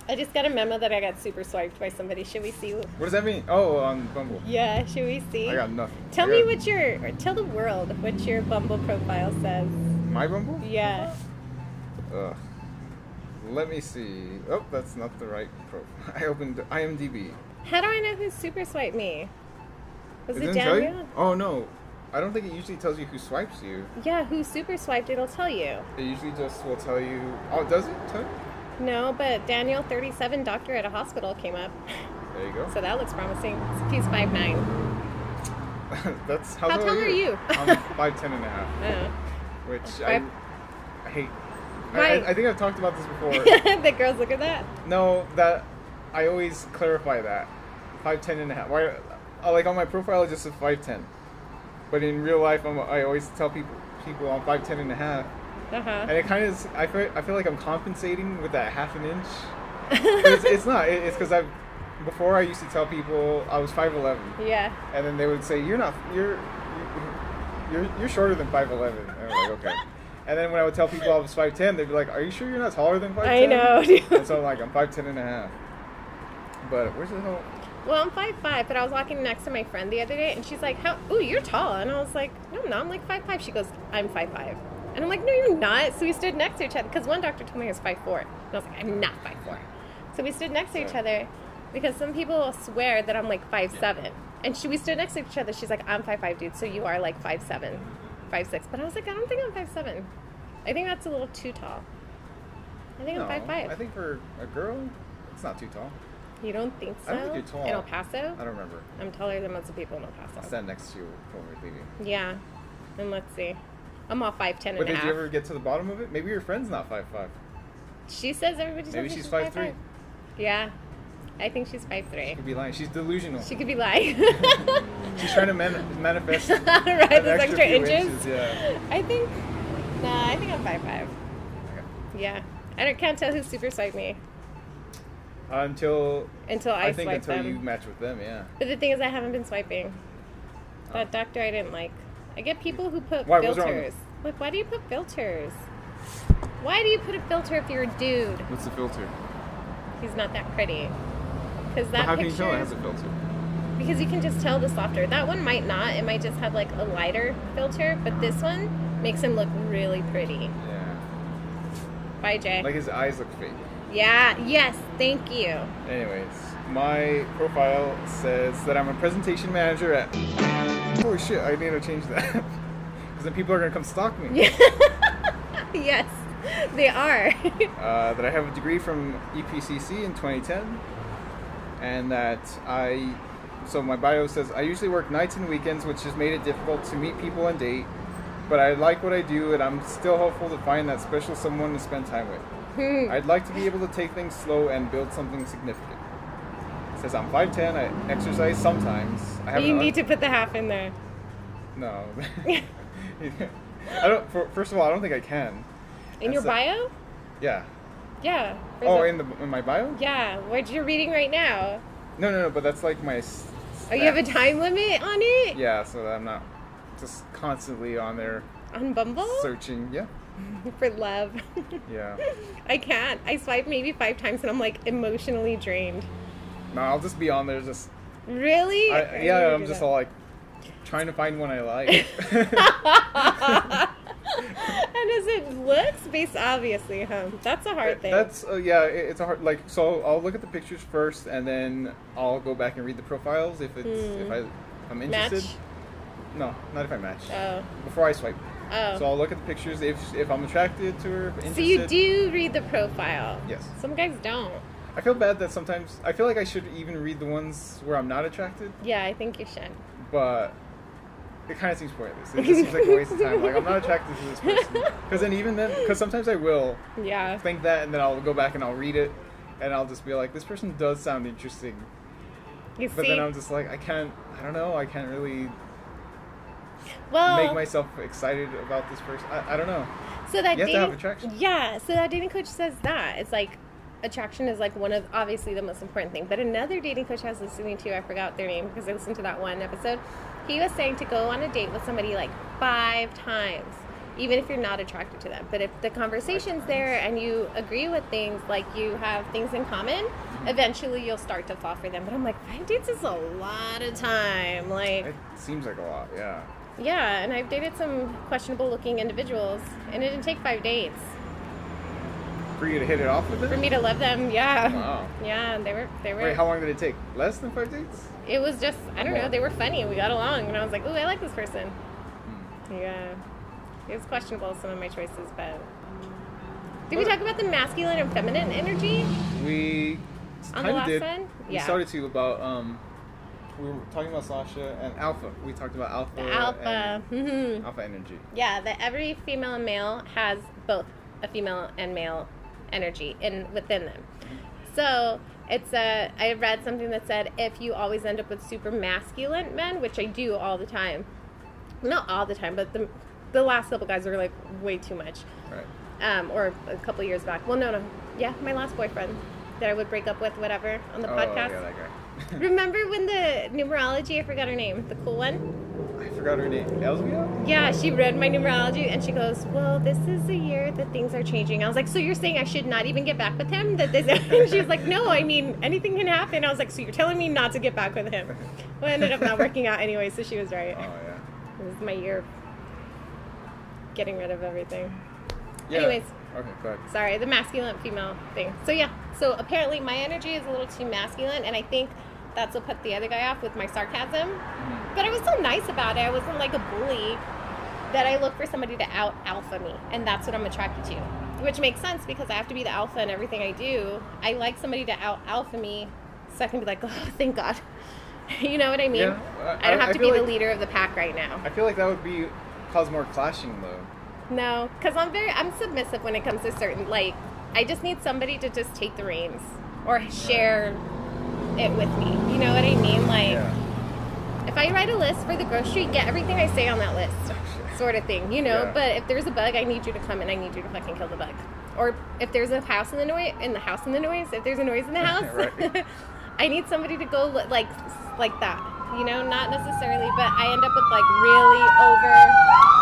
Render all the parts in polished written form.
I just got a memo that I got super swiped by somebody. Should we see? What does that mean? Oh, on Bumble. Yeah, should we see? I got nothing. Tell the world what your Bumble profile says. My Bumble? Yeah. Ugh. Let me see. Oh, that's not the right profile. I opened IMDb. How do I know who super swiped me? Was it doesn't tell you? Daniel? Oh, no. I don't think it usually tells you who swipes you. Yeah, who super swiped, it'll tell you. It usually just will tell you... Oh, does it tell you? No, but Daniel, 37, doctor at a hospital, came up. There you go. So that looks promising. He's 5'9". That's How tall are you? I'm 5'10" and a half. Oh. Which I hate. Why? I think I've talked about this before. The girls look at that. No, that I always clarify that 5'10" and a half. Why? Like on my profile, it just says 5'10", but in real life, I always tell people I'm 5'10" and a half. And it kind of I feel like I'm compensating with that half an inch. But it's not. It's because before I used to tell people I was 5'11". Yeah. And then they would say you're shorter than 5'11". And I was like, okay. And then when I would tell people I was 5'10", they'd be like, are you sure you're not taller than 5'10"? I know. And so I'm like, I'm 5'10" and a half. But where's the hell? Well, I'm 5'5", but I was walking next to my friend the other day, and she's like, ooh, you're tall. And I was like, no, I'm like 5'5". She goes, I'm 5'5". And I'm like, no, you're not. So we stood next to each other, because one doctor told me I was 5'4". And I was like, I'm not 5'4". So we stood next to each other, because some people will swear that I'm like 5'7". And we stood next to each other. She's like, I'm 5'5", dude, so you are like 5'7", 5'6". But I was like, I don't think I'm 5'7". I think that's a little too tall. I think I'm 5'5". I think for a girl, it's not too tall. You don't think so? I don't think you're tall. In El Paso? I don't remember. I'm taller than most of the people in El Paso. I'll stand next to you when we're leaving. Yeah. And let's see. I'm all 5'10" and a half. But did you ever get to the bottom of it? Maybe your friend's not 5'5". She says everybody says Maybe she's 5'3". Yeah. I think she's 5'3". She could be lying. She's delusional. She could be lying. She's trying to manifest right, an those extra few inches. Yeah. I think I'm 5'5". Okay. Yeah. I can't tell who super swiped me. Until I think until them. you match with them, yeah. But the thing is, I haven't been swiping. That doctor I didn't like. I get people who put Why? What's wrong? filters. Like, why do you put filters? Why do you put a filter if you're a dude? What's the filter? He's not that pretty. Because that How can picture, you tell it has a filter? because you can just tell the softer. That one might not. It might just have like a lighter filter. But this one makes him look really pretty. Yeah. Bye, Jay. Like his eyes look fake. Yeah. Yes. Thank you. Anyways, my profile says that I'm a presentation manager at... Holy shit, I need to change that. Because then people are going to come stalk me. Yes, they are. That I have a degree from EPCC in 2010. And that so my bio says, I usually work nights and weekends, which has made it difficult to meet people and date. But I like what I do, and I'm still hopeful to find that special someone to spend time with. I'd like to be able to take things slow and build something significant. It says I'm 5'10", I exercise sometimes. You need to put the half in there. No. I don't. First of all, I don't think I can. In your bio? Yeah. Yeah. Oh, in my bio? Yeah, what you're reading right now. No, but that's like my... Oh, you have a time limit on it? Yeah, so that I'm not just constantly on there... On Bumble? Searching, yeah. For love. Yeah. I can't. I swipe maybe 5 times and I'm like emotionally drained. No, I'll just be on there just... Really? I'm just all like trying to find one I like. And as it looks based, obviously, that's a hard thing. That's it's a hard, like, so I'll look at the pictures first and then I'll go back and read the profiles if I'm interested. Match? No, not if I match. Oh. Before I swipe. Oh. So I'll look at the pictures if I'm attracted to her, interested. So you do read the profile? Yes. Some guys don't. I feel bad that sometimes, I feel like I should even read the ones where I'm not attracted. Yeah, I think you should. But it kind of seems pointless. It just seems like a waste of time. Like, I'm not attracted to this person. Because sometimes I will think that, and then I'll go back and I'll read it, and I'll just be like, this person does sound interesting. But then I'm just like, I can't really make myself excited about this person. I don't know. So that you have to have attraction. Yeah, so that dating coach says that. It's like, attraction is like one of, obviously, the most important thing. But another dating coach I was listening to, I forgot their name because I listened to that one episode, he was saying to go on a date with somebody like 5 times. even if you're not attracted to them. But if the conversation's there and you agree with things, like you have things in common, eventually you'll start to fall for them. But I'm like, 5 dates is a lot of time. Like, It seems like a lot, yeah. yeah, and I've dated some questionable looking individuals, and it didn't take 5 dates For you to hit it off with for them? me to love them. Yeah. Wow. Yeah, they were. Wait, how long did it take? Less than 5 dates? It was just, I don't know, More. they were funny. We got along, and I was like, ooh, I like this person. Hmm. Yeah. It was questionable, some of my choices, but... Did we talk about the masculine and feminine energy We on kind the of last did. one? We Yeah. started to about, we were talking about Sasha and alpha. We talked about alpha. The alpha. And Mhm. alpha energy. Yeah, that every female and male has both a female and male energy within them. So it's I read something that said if you always end up with super masculine men, which I do all the time, not all the time, but the last couple guys are like way too much. Right. Or a couple years back. Well, no, yeah, my last boyfriend that I would break up with, whatever, on the podcast. Yeah, that guy. Remember when the numerology? I forgot her name. The cool one. I forgot her name. Elsbia? Yeah, she read my numerology and she goes, well, this is the year that things are changing. I was like, so you're saying I should not even get back with him? That this? She was like, no, I mean, anything can happen. I was like, so you're telling me not to get back with him? Well, it ended up not working out anyway, so she was right. Oh, yeah. It was my year of getting rid of everything. Yeah. Anyways. Okay, go ahead. Sorry, the masculine female thing. So yeah, so apparently my energy is a little too masculine, and I think that's what put the other guy off with my sarcasm. But I was so nice about it. I wasn't like a bully. That I look for somebody to out alpha me, and that's what I'm attracted to. Which makes sense because I have to be the alpha in everything I do. I like somebody to out alpha me, so I can be like, oh, thank God. You know what I mean? Yeah, I don't have to be feel the like- leader of the pack right now. I feel like that would cause more clashing, though. No, because I'm submissive when it comes to certain, like, I just need somebody to just take the reins or share it with me. You know what I mean? Like, if I write a list for the grocery, get everything I say on that list, sort of thing, you know? Yeah. But if there's a bug, I need you to come and I need you to fucking kill the bug. Or if there's a house in the noise, if there's a noise in the house, Right. I need somebody to go like that, you know? Not necessarily, but I end up with like really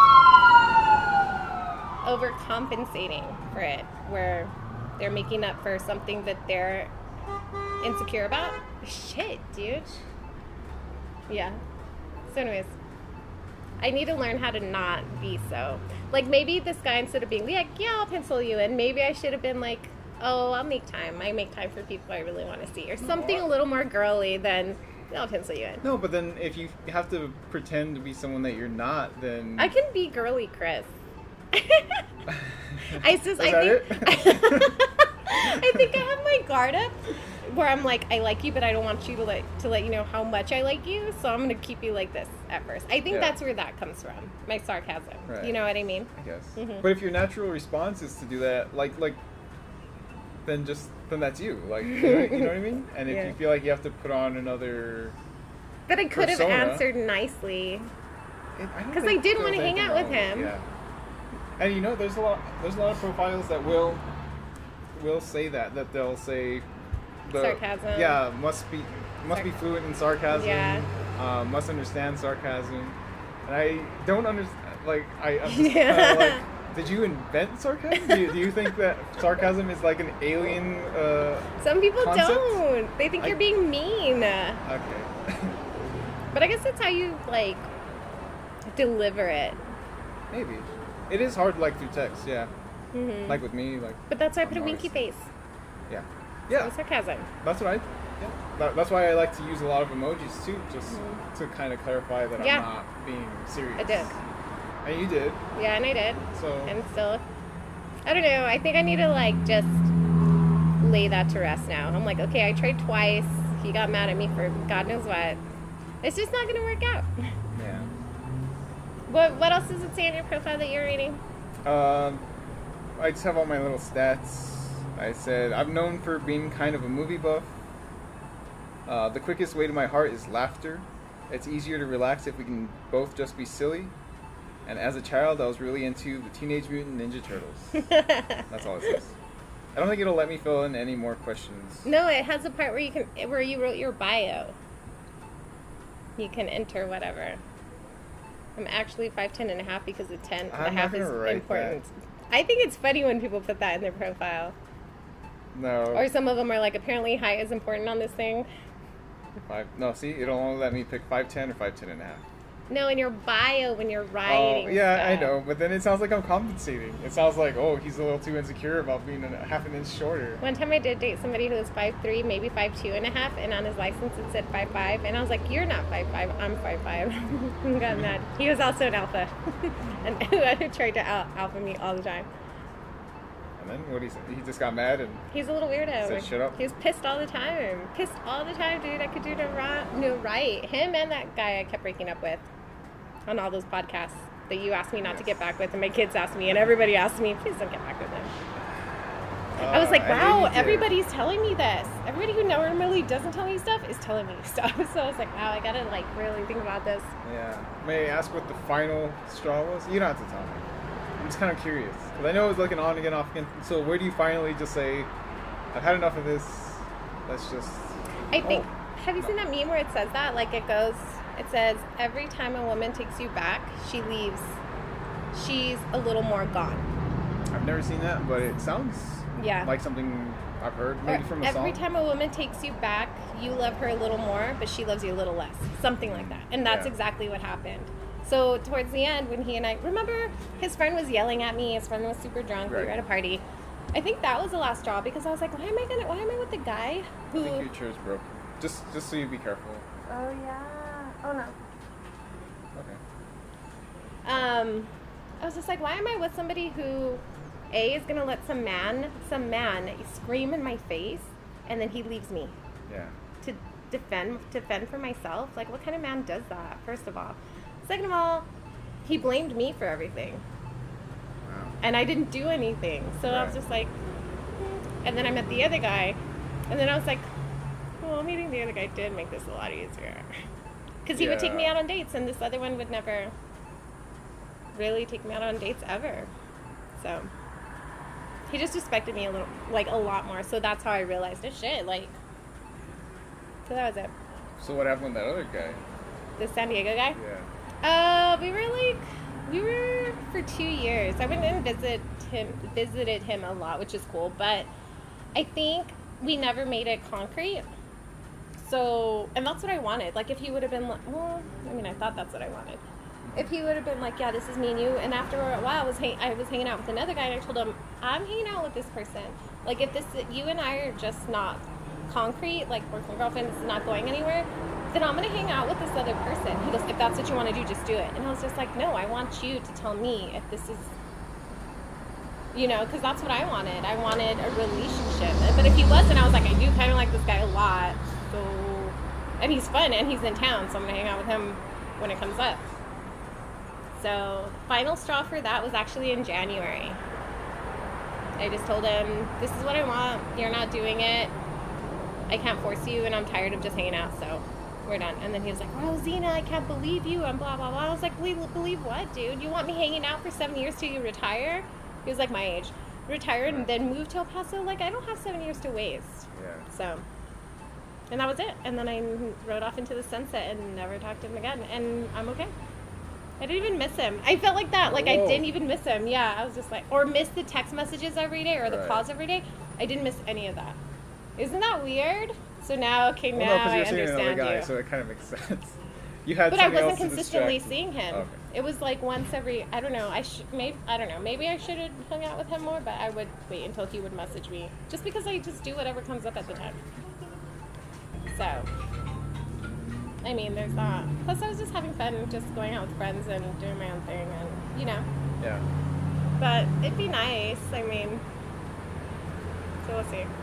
overcompensating for it, where they're making up for something that they're insecure about. Shit, dude. Yeah. So anyways, I need to learn how to not be so. Like, maybe this guy, instead of being like, yeah, I'll pencil you in, maybe I should have been like, oh, I'll make time. I make time for people I really want to see. Or something a little more girly than, I'll pencil you in. No, but then if you have to pretend to be someone that you're not, then... I can be girly, Chris. I think I think I have my guard up where I'm like, I like you, but I don't want you to let you know how much I like you, so I'm gonna keep you like this at first. I think that's where that comes from, my sarcasm. Right. You know what I mean? I guess. Mhm. But if your natural response is to do that, then that's you. Like, you know what I mean? And if Yeah. you feel like you have to put on another... But I could have persona. answered nicely. Because 'Cause I did wanna hang out with him. Yeah. And you know, there's a lot of profiles that will say that they'll say Sarcasm. Yeah, must be fluent in sarcasm. Yeah. Must understand sarcasm. And I don't understand. Like, I'm just Yeah. kinda like, did you invent sarcasm? Do you think that sarcasm is like an alien? Some people concept? don't. They think you're being mean. Okay. But I guess that's how you like deliver it. Maybe. It is hard, like through text. Yeah. Mhm. Like with me, like. But that's why I put a I'm winky always- face. Yeah. Yeah. So sarcasm. That's what that's why I like to use a lot of emojis too, just to kind of clarify that Yeah. I'm not being serious. I did. And you did. Yeah, and I did. So And still, I don't know. I think I need to like just lay that to rest now. I'm like, okay, I tried twice. He got mad at me for God knows what. It's just not going to work out. yeah. What else does it say on your profile that you're reading? I just have all my little stats. I said I'm known for being kind of a movie buff. The quickest way to my heart is laughter. It's easier to relax if we can both just be silly. And as a child, I was really into the Teenage Mutant Ninja Turtles. That's all it says. I don't think it'll let me fill in any more questions. No, it has a part where you wrote your bio. You can enter whatever. I'm actually 5'10" and a half because the 10 and a I'm half not is gonna write important. I think it's funny when people put that in their profile. No. Or some of them are like, apparently height is important on this thing. No, see, it'll only let me pick 5'10" or 5'10" and a half. No, in your bio when you're writing. Oh, yeah, stuff. I know, but then it sounds like I'm compensating. It sounds like, oh, he's a little too insecure about being a half an inch shorter. One time I did date somebody who was 5'3", maybe 5'2" and a half, and on his license it said 5'5", and I was like, you're not 5'5", I'm 5'5". I got mad. He was also an alpha, and who tried to alpha me all the time. And then what he said, he just got mad and He's a little weirdo. said, shut up. He was pissed all the time. Pissed all the time, dude. I could do no right. Him and that guy I kept breaking up with on all those podcasts that you asked me not to get back with, and my kids asked me, and everybody asked me, please don't get back with him. I was like, wow, everybody's telling me this. Everybody who normally doesn't tell me stuff is telling me stuff. So I was like, wow, I gotta like really think about this. Yeah. May I ask what the final straw was? You don't have to tell me. I'm just kind of curious. Because I know it was looking on again, off again. So where do you finally just say, I've had enough of this, let's just... I think, have you seen that meme where it says that? Like it says, every time a woman takes you back, she leaves, she's a little more gone. I've never seen that, but it sounds like something I've heard, maybe from a song. Every time a woman takes you back, you love her a little more, but she loves you a little less. Something like that. And that's exactly what happened. So towards the end, when he and I, remember his friend was yelling at me, his friend was super drunk, we were at a party. I think that was the last straw because I was like, why am I with the guy who... I think your chair's broken. Just so you be careful. Oh yeah. Oh no. Okay. I was just like, why am I with somebody who, A, is gonna let some man scream in my face, and then he leaves me. Yeah. To defend for myself? Like, what kind of man does that, first of all? Second of all, he blamed me for everything. Wow. And I didn't do anything. So I was just like, and then I met the other guy, and then I was like, well, meeting the other guy did make this a lot easier. Because he would take me out on dates, and this other one would never really take me out on dates ever. So he just respected me a lot more. So that's how I realized, oh shit, like. So that was it. So what happened with that other guy? The San Diego guy? Yeah. We were for 2 years. I went and visited him a lot, which is cool. But I think we never made it concrete. So, and that's what I wanted. Like, if he would have been like, well, I mean, I thought that's what I wanted. If he would have been like, yeah, this is me and you, and after a while, I was hanging out with another guy, and I told him, I'm hanging out with this person. Like, if you and I are just not concrete, like boyfriend, girlfriend, this is not going anywhere, then I'm going to hang out with this other person. He goes, if that's what you want to do, just do it. And I was just like, no, I want you to tell me if this is, because that's what I wanted. I wanted a relationship. But if he wasn't, I was like, I do kind of like this guy a lot. So, and he's fun, and he's in town, so I'm going to hang out with him when it comes up. So, final straw for that was actually in January. I just told him, this is what I want. You're not doing it. I can't force you, and I'm tired of just hanging out, so we're done. And then he was like, wow, Zena, I can't believe you, and blah, blah, blah. I was like, believe what, dude? You want me hanging out for 7 years till you retire? He was like my age. Retire and then move to El Paso? Like, I don't have 7 years to waste. Yeah. So, and that was it. And then I rode off into the sunset and never talked to him again. And I'm okay. I didn't even miss him. I felt like that. Like, I didn't even miss him. Yeah, I was just like, or miss the text messages every day or the calls every day. I didn't miss any of that. Isn't that weird? So now, now I understand guy, you. So it kind of makes sense. You had but I wasn't else consistently seeing him. Okay. It was like once every, I don't know, I don't know, maybe I should have hung out with him more, but I would wait until he would message me. Just because I just do whatever comes up at the time. So, I mean, there's that. Plus, I was just having fun, just going out with friends and doing my own thing, and, Yeah. But it'd be nice, I mean, so we'll see.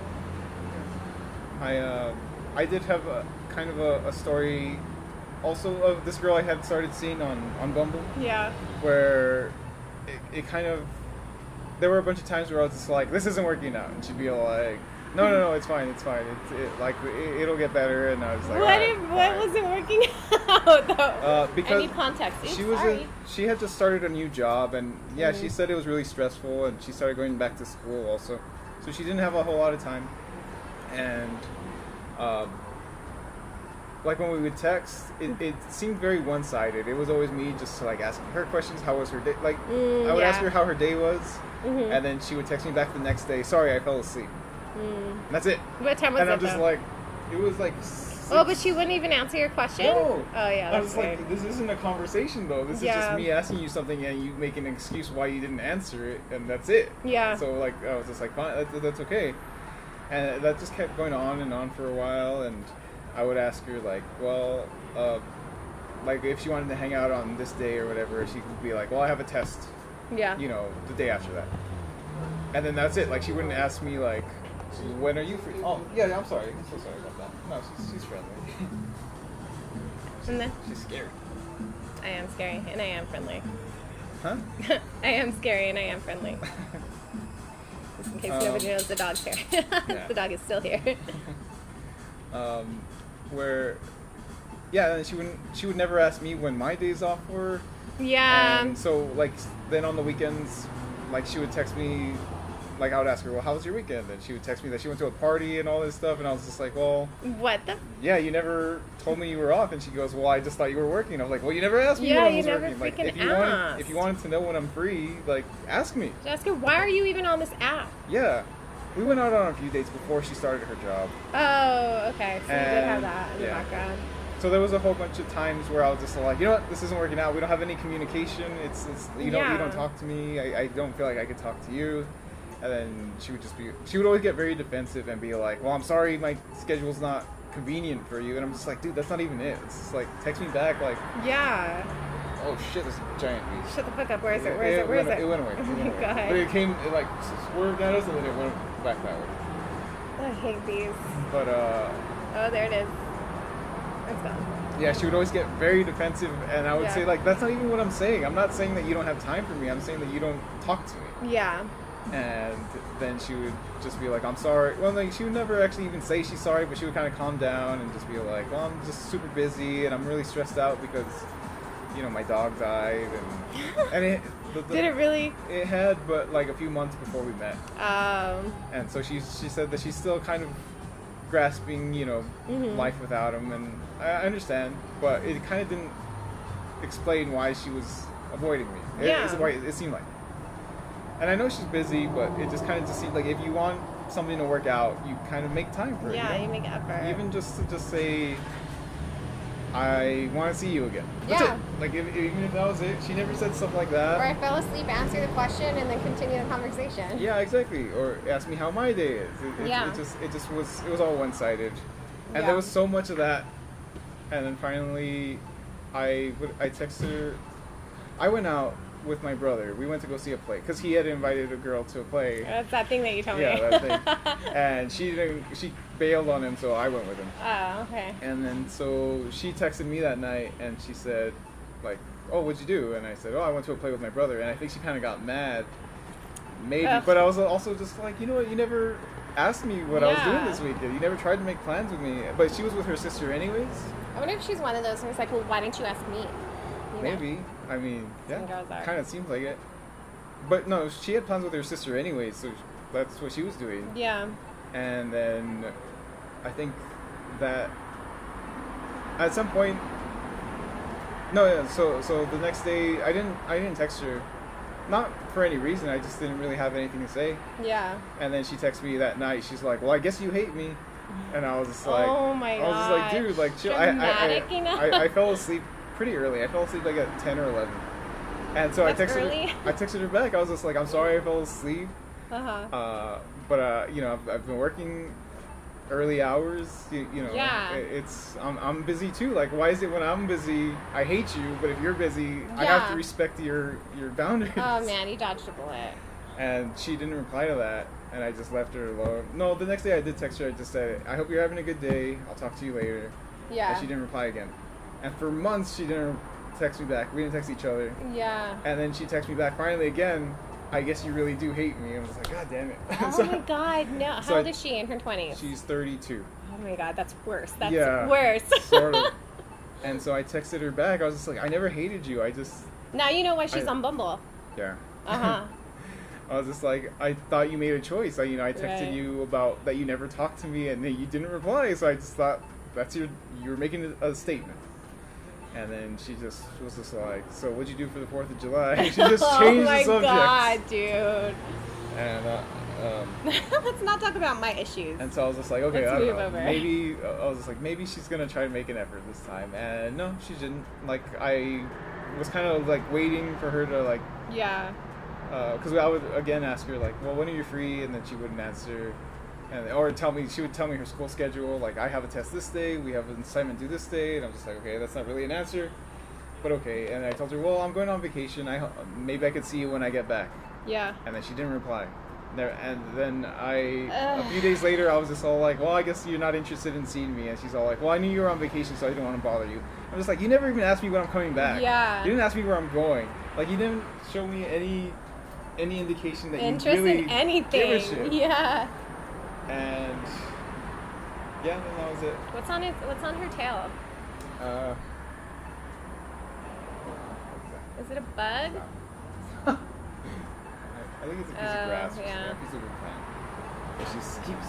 I did have kind of a story also of this girl I had started seeing on Bumble. Yeah. Where it kind of, there were a bunch of times where I was just like, this isn't working out, and she'd be all like, no, it's fine, it'll get better, and I was like, what wasn't working out though? Because I need context. She had just started a new job, and she said it was really stressful, and she started going back to school also, so she didn't have a whole lot of time, and like when we would text, it seemed very one-sided. It was always me just like asking her questions. How was her day? Like I would ask her how her day was, and then she would text me back the next day. Sorry, I fell asleep. And that's it. What time was it? And I'm just though? like, it was like. Oh, but she wouldn't even answer your question? No. Oh, yeah. I was like, this isn't a conversation, though. This is just me asking you something and you make an excuse why you didn't answer it, and that's it. Yeah. So, like, I was just like, fine, that's okay. And that just kept going on and on for a while, and I would ask her, like, well, like, if she wanted to hang out on this day or whatever, she could be like, well, I have a test. Yeah. You know, the day after that. And then that's it. Like, she wouldn't ask me, like, when are you free? Oh, yeah, I'm sorry. I'm so sorry about that. No, she's friendly. And then? She's scary. I am scary, and I am friendly. Huh? I am scary, and I am friendly. Just in case nobody knows, the dog's here. Yeah. The dog is still here. Where, yeah, and she would never ask me when my days off were. Yeah. And so, like, then on the weekends, like, she would text me, like, I would ask her, well, how was your weekend? And she would text me that she went to a party and all this stuff, and I was just like, well... What the... Yeah, you never told me you were off. And she goes, well, I just thought you were working. I was like, well, you never asked me when I was working. Like, if you wanted to know when I'm free, like, ask me. Just ask her, why are you even on this app? Yeah. We went out on a few dates before she started her job. Oh, okay. So you did have that in the background. So there was a whole bunch of times where I was just like, you know what, this isn't working out. We don't have any communication. It's you don't talk to me. I don't feel like I could talk to you. And then she would always get very defensive and be like, well, I'm sorry, my schedule's not convenient for you. And I'm just like, dude, that's not even it. It's just like, text me back, like, yeah. Oh shit, this giant beast. Shut the fuck up. Where is it? It went away. Oh my god. But it like swerved at us and then it went back that way. I hate these. But oh, there it is. It's gone. Yeah, she would always get very defensive, and I would say, like, that's not even what I'm saying. I'm not saying that you don't have time for me. I'm saying that you don't talk to me. Yeah. And then she would just be like, I'm sorry. Well, like, she would never actually even say she's sorry, but she would kind of calm down and just be like, well, I'm just super busy, and I'm really stressed out because, you know, my dog died. And it... Did it really? It had, but, like, a few months before we met. And so she said that she's still kind of grasping, you know, life without him, and I understand, but it kind of didn't explain why she was avoiding me. It seemed like. And I know she's busy, but it just kind of seemed like if you want something to work out, you kind of make time for it. Yeah, you make effort. Even just to say, I want to see you again. That's it. Like, even if that was it, she never said stuff like that. Or I fell asleep, answer the question, and then continue the conversation. Yeah, exactly. Or ask me how my day is. It was all one-sided. And there was so much of that. And then finally, I texted her. I went out with my brother. We went to go see a play because he had invited a girl to a play. That's that thing that you told me. Yeah, that thing. And she bailed on him, so I went with him. Oh, okay. And then so she texted me that night, and she said, like, "Oh, what'd you do?" And I said, "Oh, I went to a play with my brother." And I think she kind of got mad, maybe. But I was also just like, you know what? You never asked me what I was doing this weekend. You never tried to make plans with me. But she was with her sister anyways. I wonder if she's one of those who's like, well, why didn't you ask me? You know? Maybe. I mean, yeah, kind of seems like it. But no, she had plans with her sister anyways, so that's what she was doing. Yeah. And then I think that at some point, so the next day I didn't text her, not for any reason. I just didn't really have anything to say. Yeah. And then she texted me that night. She's like, "Well, I guess you hate me." And I was just like, "Oh my god!" I was just like, "Dude, like, chill." I fell asleep pretty early. I fell asleep like at 10 or 11. And so I texted her back. I was just like, "I'm sorry I fell asleep." But you know, I've been working early hours. You know, I'm busy too. Like, why is it when I'm busy I hate you, but if you're busy I have to respect your boundaries? Oh man, you dodged a bullet. And she didn't reply to that, and I just left her alone. No, the next day I did text her. I just said, "I hope you're having a good day. I'll talk to you later." Yeah. And she didn't reply again. And for months she didn't text me back. We didn't text each other. Yeah. And then she texted me back finally again. "I guess you really do hate me." And I was like, "God damn it." Oh my god, no. How old is she? In her 20s? She's 32. Oh my god, that's worse. That's worse. Sort of. And so I texted her back. I was just like, "I never hated you. I just..." Now you know why she's on Bumble. Yeah. Uh-huh. I was just like, I thought you made a choice. I texted you about that you never talked to me, and then you didn't reply. So I just thought that's you're making a statement. And then she just was just like, so what'd you do for the 4th of July? And she just changed the subject. Oh my god, dude. And let's not talk about my issues. and so I was just like, okay, Let's I don't move know. over. Maybe I was just like, maybe she's gonna try to make an effort this time. And no, she didn't. Like I was kind of like waiting for her to like, Yeah. because I would again ask her like, well, when are you free? And then she wouldn't answer. Or she would tell me her school schedule, like I have a test this day, we have an assignment due this day, and I'm just like, okay, that's not really an answer, but okay. And I told her, well, I'm going on vacation, maybe I could see you when I get back. Yeah. And then she didn't reply. And then a few days later, I was just all like, well, I guess you're not interested in seeing me. And she's all like, well, I knew you were on vacation, so I didn't want to bother you. I'm just like, you never even asked me when I'm coming back. Yeah. You didn't ask me where I'm going. Like, you didn't show me any indication that Interest you really in anything. give a shit. Yeah. And yeah, then that was it. What's on her tail? Is it a bug? I think it's a piece of grass or yeah. something, a piece of wood plant. But she keeps.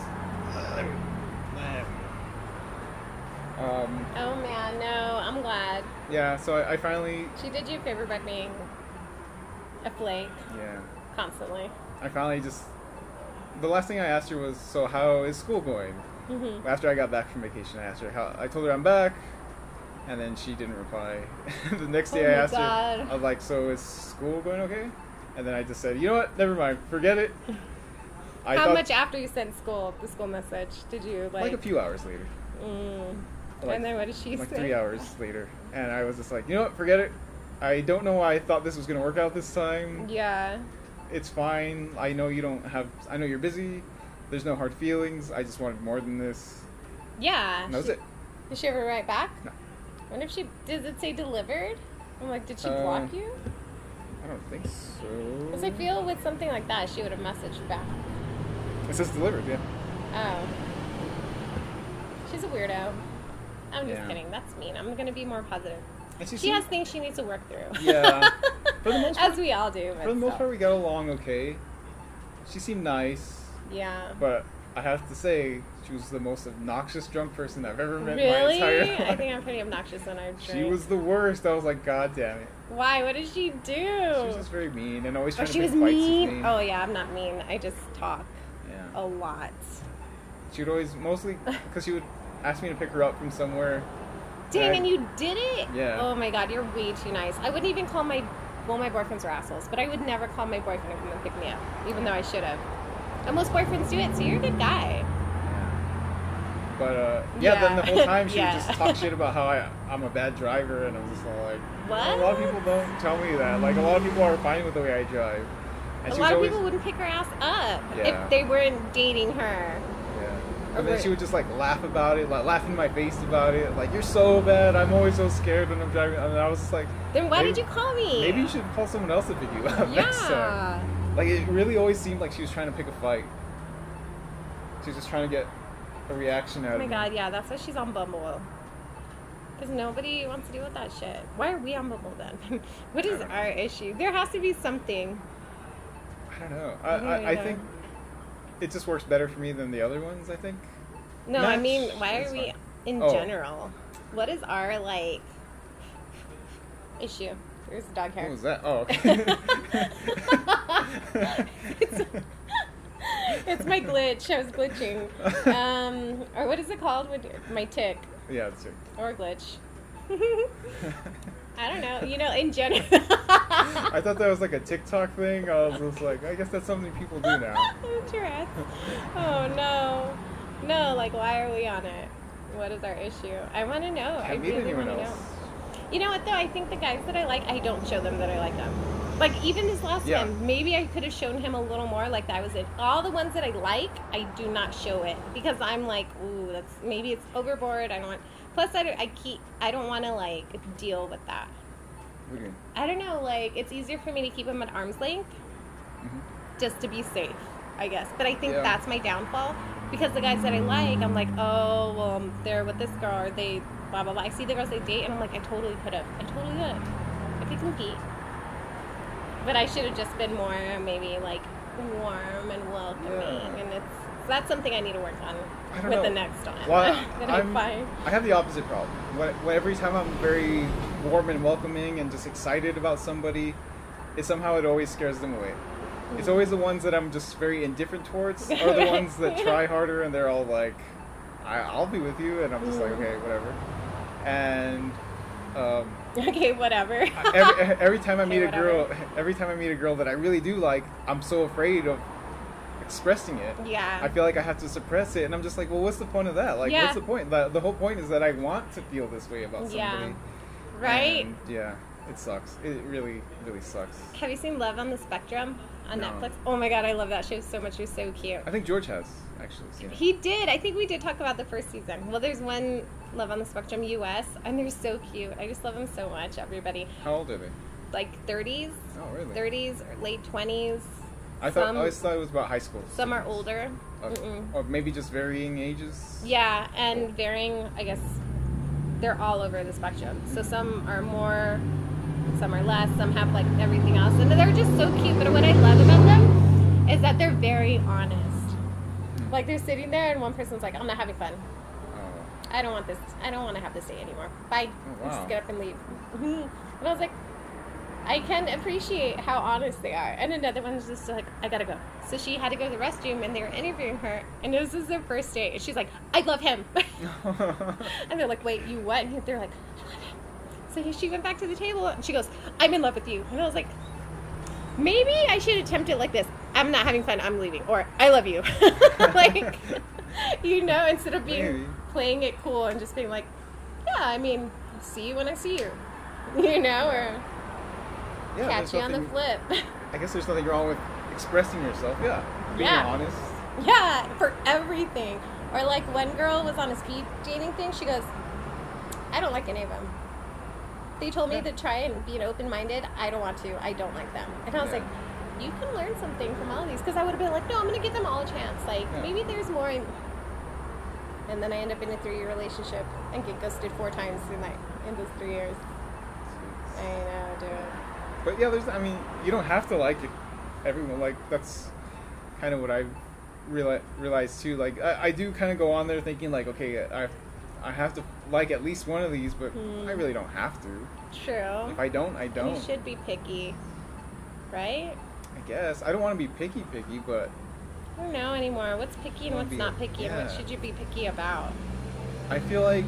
Oh man, no, I'm glad. Yeah, so I finally. She did you a favor by being a flake Yeah. constantly. I finally just. The last thing I asked her was, so how is school going? Mm-hmm. After I got back from vacation, I asked her how. I told her I'm back, and then she didn't reply. The next day I asked her, I was like, so is school going okay? And then I just said, you know what? Never mind. Forget it. How much after you sent the school message, did you like? Like a few hours later. Like, and then what did she say? Like 3 hours later. And I was just like, you know what? Forget it. I don't know why I thought this was going to work out this time. Yeah. It's fine. I know you don't have... I know you're busy. There's no hard feelings. I just wanted more than this. Yeah. And that was it. Did she ever write back? No. I wonder if she... Does it say delivered? I'm like, did she block you? I don't think so. Because I feel with something like that, she would have messaged back. It says delivered, yeah. Oh. She's a weirdo. I'm just Yeah. kidding. That's mean. I'm going to be more positive. And She has things she needs to work through. Yeah. For the most part, As we all do. For the most part, we got along okay. She seemed nice. Yeah. But I have to say, she was the most obnoxious drunk person I've ever met Really? in my entire life. I think I'm pretty obnoxious when I drink. She was the worst. I was like, God damn it. Why? What did she do? She was just very mean and always trying to she pick was fights mean? with me. Oh, yeah, I'm not mean. I just talk Yeah. a lot. She would always, mostly, because she would ask me to pick her up from somewhere. Dang, and you did it? Yeah. Oh my god, you're way too nice. I wouldn't even call my boyfriends are assholes, but I would never call my boyfriend to come and pick me up, even though I should have. And most boyfriends do it, so you're a good guy. But, then the whole time she Yeah. would just talk shit about how I'm a bad driver, and I'm just all like, What? A lot of people don't tell me that. Like, a lot of people are fine with the way I drive. And A she was lot of always, people wouldn't pick her ass up Yeah. if they weren't dating her. Yeah. Or But then wait. she would just, like, laugh about it, like, laugh in my face about it. Like, you're so bad. I'm always so scared when I'm driving. And I was just like... Then why maybe- did you call me? Maybe you should call someone else to pick you up next time. Yeah. Like, it really always seemed like she was trying to pick a fight. She was just trying to get a reaction out Oh of my me. god, yeah, that's why she's on Bumble. Because nobody wants to deal with that shit. Why are we on Bumble then? What is our issue? There has to be something. I don't know. really I don't. think it just works better for me than the other ones, I think. No, I Match, mean, why it's are we fine. in Oh. general? What is our, like, issue? There's the dog hair. What was that? Oh, okay. It's my glitch. I was glitching. Or what is it called? My tick. Yeah, that's it. Or glitch. I don't know. You know, in general. I thought that was like a TikTok thing. I was just like, I guess that's something people do now. Tourette's. Oh, no. No, like, why are we on it? What is our issue? I want to know. I Can't meet really anyone want to else. know. You know what, though? I think the guys that I like, I don't show them that I like them. Like, even this last Yeah. one, maybe I could have shown him a little more, like, that was it. All the ones that I like, I do not show it. Because I'm like, ooh, that's, maybe it's overboard. I don't want, plus I don't want to, like, deal with that. What do you mean? I don't know, like, it's easier for me to keep him at arm's length just to be safe, I guess. But I think Yeah. that's my downfall. Because the guys that I like, I'm like, oh, well, they're with this girl, or they, blah, blah, blah. I see the girls they date, and I'm like, I totally could have. I totally would. I could compete. But I should have just been more, maybe, like, warm and welcoming. Yeah. And So that's something I need to work on I don't with know. the next one. Well, that I find. I have the opposite problem. Every time I'm very warm and welcoming and just excited about somebody, it always scares them away. It's always the ones that I'm just very indifferent towards, or the ones that try harder and they're all like, I'll be with you, and I'm just like, okay, whatever. And okay, whatever. every time I meet whatever. every time I meet a girl that I really do like, I'm so afraid of expressing it. Yeah. I feel like I have to suppress it, and I'm just like, well, what's the point of that? Like, Yeah. what's the point? The whole point is that I want to feel this way about somebody. Yeah. Right? And, yeah, it sucks. It really, really sucks. Have you seen Love on the Spectrum on No. Netflix? Oh my god, I love that show so much. It was so cute. I think George has actually seen it. He did. I think we did talk about the first season. Well, there's one Love on the Spectrum US, and they're so cute. I just love them so much, everybody. How old are they? Like 30s, Oh, really? 30s, or late 20s. I always thought it was about high school. Some are students. older. Or maybe just varying ages. Yeah, and varying, I guess, they're all over the spectrum. So some are more, some are less, some have like everything else. And they're just so cute. But what I love about them is that they're very honest. Like they're sitting there and one person's like, I'm not having fun. Oh. I don't want this. I don't want to have this day anymore. Bye. Oh, And wow. just get up and leave. And I was like, I can appreciate how honest they are. And another one's just like, I gotta go. So she had to go to the restroom and they were interviewing her. And this was their first date. And she's like, I love him. And they're like, wait, you what? And they're like, I love him. So she went back to the table and she goes, I'm in love with you. And I was like, maybe I should attempt it like this. I'm not having fun. I'm leaving. Or I love you. Like, you know, instead of Maybe. playing it cool and just being like, yeah, I mean, see you when I see you. You know, or Yeah, catch there's you on the nothing- flip. I guess there's nothing wrong with expressing yourself. Yeah. Being Yeah. honest. Yeah, for everything. Or like one girl was on a speed dating thing. She goes, I don't like any of them. They told me Yeah. to try and be an open-minded. I don't want to. I don't like them. And I was Yeah. like, you can learn something from all these. Because I would have been like, no, I'm going to give them all a chance. Like, Yeah. maybe there's more. And then I end up in a 3-year relationship and get ghosted 4 times in those 3 years. I know, dude. But yeah, you don't have to like everyone. Like, that's kind of what I've realized too. Like, I do kind of go on there thinking like, okay, I have to like at least one of these, but I really don't have to. True. If I don't, I don't. You should be picky, right? I guess. I don't want to be picky, but I don't know anymore. What's picky and Wanna what's be not picky, and what yeah. should you be picky about? I feel like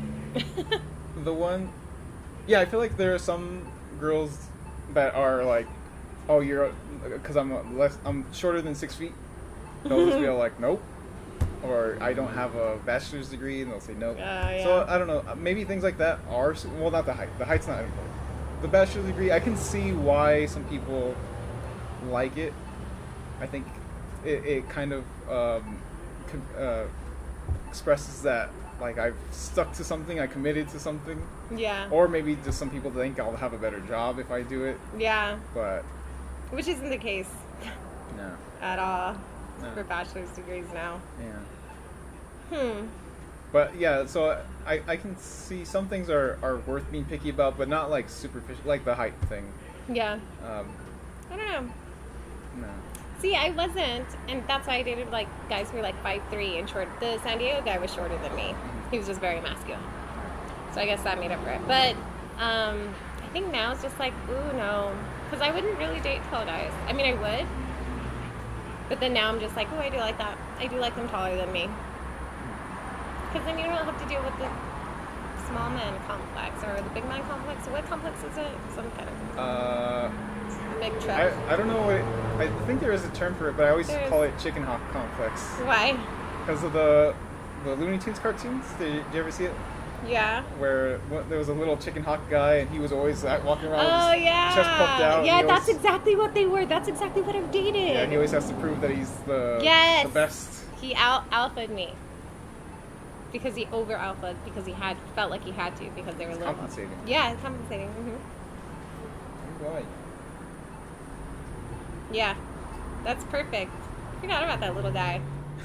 I feel like there are some girls that are like, oh, because I'm shorter than 6 feet. They'll just be all like, nope. Or I don't have a bachelor's degree, and they'll say nope. Yeah. So I don't know. Maybe things like that are not the height. The height's not important. The bachelor's degree, I can see why some people like it. I think it kind of expresses that like I've stuck to something, I committed to something. Yeah. Or maybe just some people think I'll have a better job if I do it. Yeah. But Which isn't the case no. at all No. for bachelor's degrees now. Yeah. But yeah, so I can see some things are worth being picky about, but not like superficial, like the height thing. Yeah. Um, I don't know. no. See, I wasn't, and that's why I dated like guys who were like 5'3" and short. The San Diego guy was shorter than me. He was just very masculine. So I guess that made up for it. But I think now it's just like, ooh, no. Because I wouldn't really date tall guys. I mean, I would. But then now I'm just like, oh, I do like that. I do like them taller than me. Because then you don't have to deal with the small man complex or the big man complex. What complex is it? Some kind of big truck. I don't know what I think there is a term for it, but I always There is. call it chicken hawk complex Why? because of the Looney Tunes cartoons. Did you ever see it? Yeah. Where there was a little chicken hawk guy, and he was always walking around Oh, with his yeah. chest puffed out. and Yeah, he that's always, exactly what they were. That's exactly what I've dated. Yeah, he always has to prove that he's the Yes. the best. He alphaed me. Because he over alphaed because he felt like he had to because they were It's little. compensating. Yeah, it's compensating. Mm-hmm. Right. Yeah, that's perfect. Forgot about that little guy.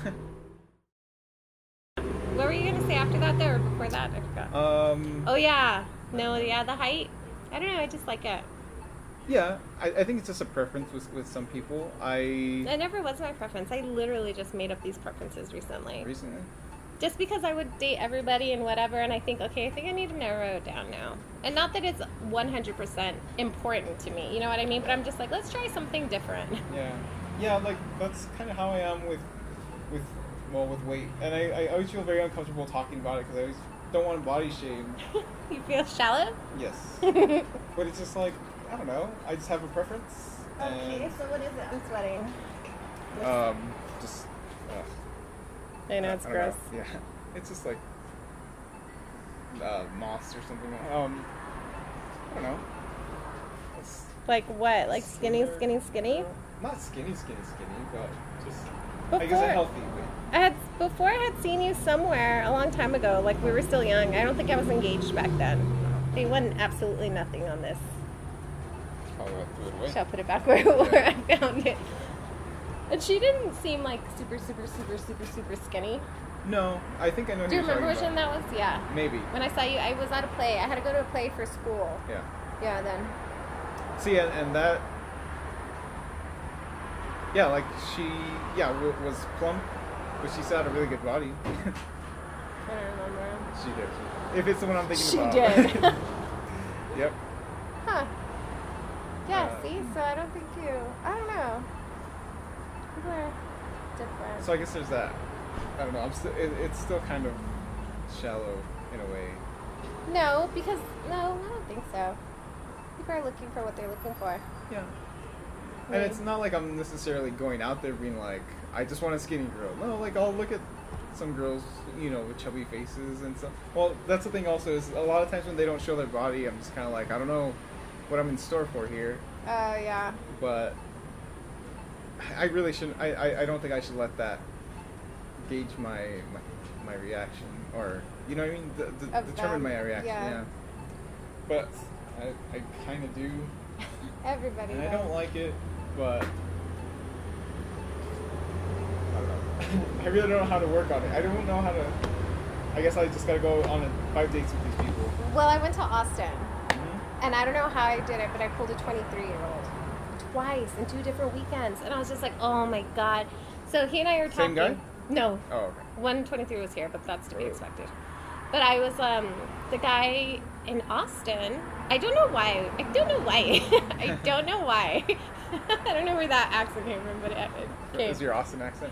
What were you gonna say after that, though, or before that? I forgot. Oh yeah, no, yeah, the height. I don't know. I just like it. Yeah, I think it's just a preference with some people. It never was my preference. I literally just made up these preferences recently. Recently? Just because I would date everybody and whatever, and I think, okay, I think I need to narrow it down now. And not that it's 100% important to me, you know what I mean? But I'm just like, let's try something different. Yeah, like, that's kind of how I am with weight. And I always feel very uncomfortable talking about it because I always don't want to body shame. You feel shallow? Yes. But it's just like, I don't know. I just have a preference. Okay, so what is it? I'm sweating. Just. I know, it's I don't gross. know. Yeah, it's just like moss or something. I don't know. It's Like what? Like skinny? not skinny, but just I guess a healthy weight. Before I had seen you somewhere a long time ago. Like we were still young. I don't think I was engaged back then. They won absolutely nothing on this. Probably have to throw it away. Shall put it back where I found it. And she didn't seem like super skinny. No, I think I know. Do you who you're remember which talking one about. that was? Yeah. Maybe. When I saw you, I was at a play. I had to go to a play for school. Yeah. Yeah, then. See, and that. Yeah, like she, was plump, but she still had a really good body. I don't remember. She did. If it's the one I'm thinking She about. did. Yep. Huh. Yeah, see? So I don't think I don't know. People are different. So I guess there's that. I don't know. It's still kind of shallow in a way. No, because, I don't think so. People are looking for what they're looking for. Yeah. And it's not like I'm necessarily going out there being like, I just want a skinny girl. No, like I'll look at some girls, with chubby faces and stuff. Well, that's the thing also is a lot of times when they don't show their body, I'm just kind of like, I don't know what I'm in store for here. Oh, yeah. But I really shouldn't. I don't think I should let that gauge my reaction, or you know what I mean, determine my reaction. Yeah. But I kind of do. Everybody And does. I don't like it, but I don't know. I really don't know how to work on it. I don't know how to. I guess I just gotta go on 5 dates with these people. Well, I went to Austin, Mm-hmm. and I don't know how I did it, but I pulled a 23-year-old twice in 2 different weekends, and I was just like, oh my god. So he and I were talking. Same guy? No. Oh, okay. 123 was here, but that's to be Oh. expected. But I was the guy in Austin. I don't know why. I don't know why. I don't know where that accent came from, but it came. Is your Austin accent?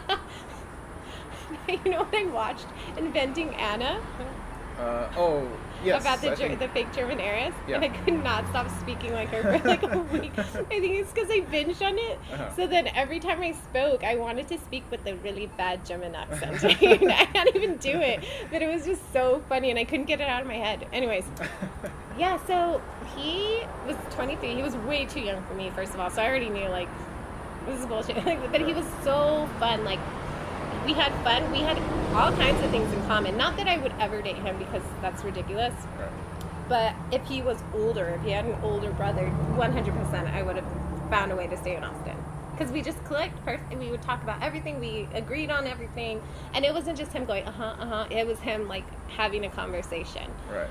You know what I watched? Inventing Anna? Oh, yes. About I think- the fake German heiress? Yeah. And I could not stop speaking like her for like a week. I think it's because I binged on it. Uh-huh. So then every time I spoke, I wanted to speak with a really bad German accent. I can't even do it. But it was just so funny, and I couldn't get it out of my head. Anyways. Yeah, so he was 23. He was way too young for me, first of all. So I already knew, like, this is bullshit. But he was so fun. Like, we had fun. We had all kinds of things in common. Not that I would ever date him because that's ridiculous. Right. But if he was older, if he had an older brother, 100% I would have found a way to stay in Austin. Because we just clicked perfect. We would talk about everything. We agreed on everything. And it wasn't just him going, It was him, like, having a conversation. Right.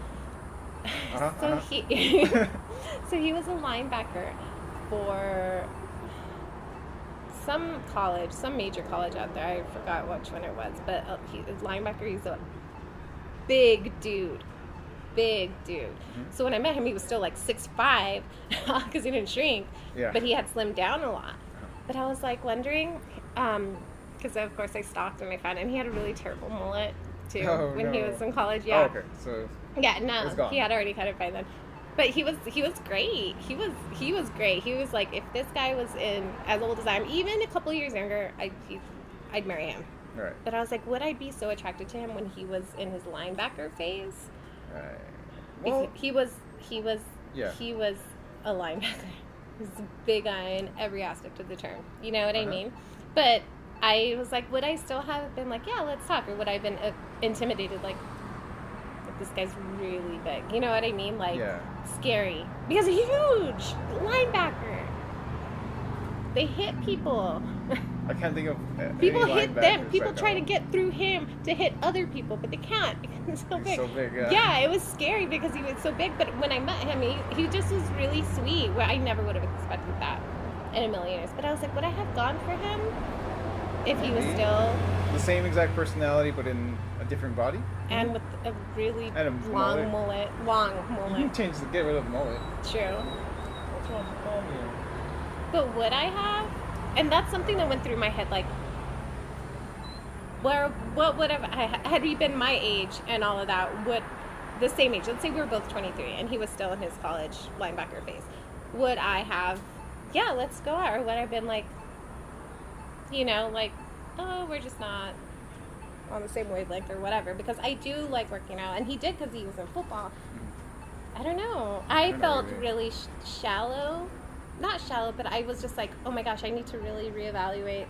So he was a linebacker for some college, some major college out there. I forgot which one it was, but he's linebacker. He's a big dude. Mm-hmm. So when I met him, he was still like 6'5", because he didn't shrink. Yeah. But he had slimmed down a lot. But I was like wondering, because of course I stalked him. I found him. He had a really terrible mullet too when he was in college. Yeah. Oh, okay. So. Yeah, It's no, gone. he had already cut it by then. But he was great. He was great. He was like, if this guy was as old as I am, even a couple years younger, I'd marry him. Right. But I was like, would I be so attracted to him when he was in his linebacker phase? Right. Because Well, he was Yeah. he was a linebacker. He was a big guy in every aspect of the term. You know what I mean? But I was like, would I still have been like, yeah, let's talk, or would I have been intimidated, like this guy's really big? You know what I mean? Like, scary. Because he's huge linebacker. They hit people. I can't think of People any hit them. linebackers People right try now. to get through him to hit other people, but they can't because he's so He's big. so big, yeah. Yeah, it was scary because he was so big. But when I met him, he just was really sweet. Where I never would have expected that in a million years. But I was like, would I have gone for him if he was Maybe. still The same exact personality, but in a different body. and with a really And a long mullet. long You can mullet? change the get rid of the mullet. True. What's wrong with you? But would I have? And that's something that went through my head, like, what would have, had he been my age and all of that, would, the same age, let's say we were both 23 and he was still in his college linebacker phase, would I have, yeah, let's go out, or would I have been like, you know, like, oh, we're just not on the same wavelength or whatever, because I do like working out, and he did because he was in football. I don't know. I don't know felt either. really shallow. Not shallow, but I was just like, oh my gosh, I need to really reevaluate.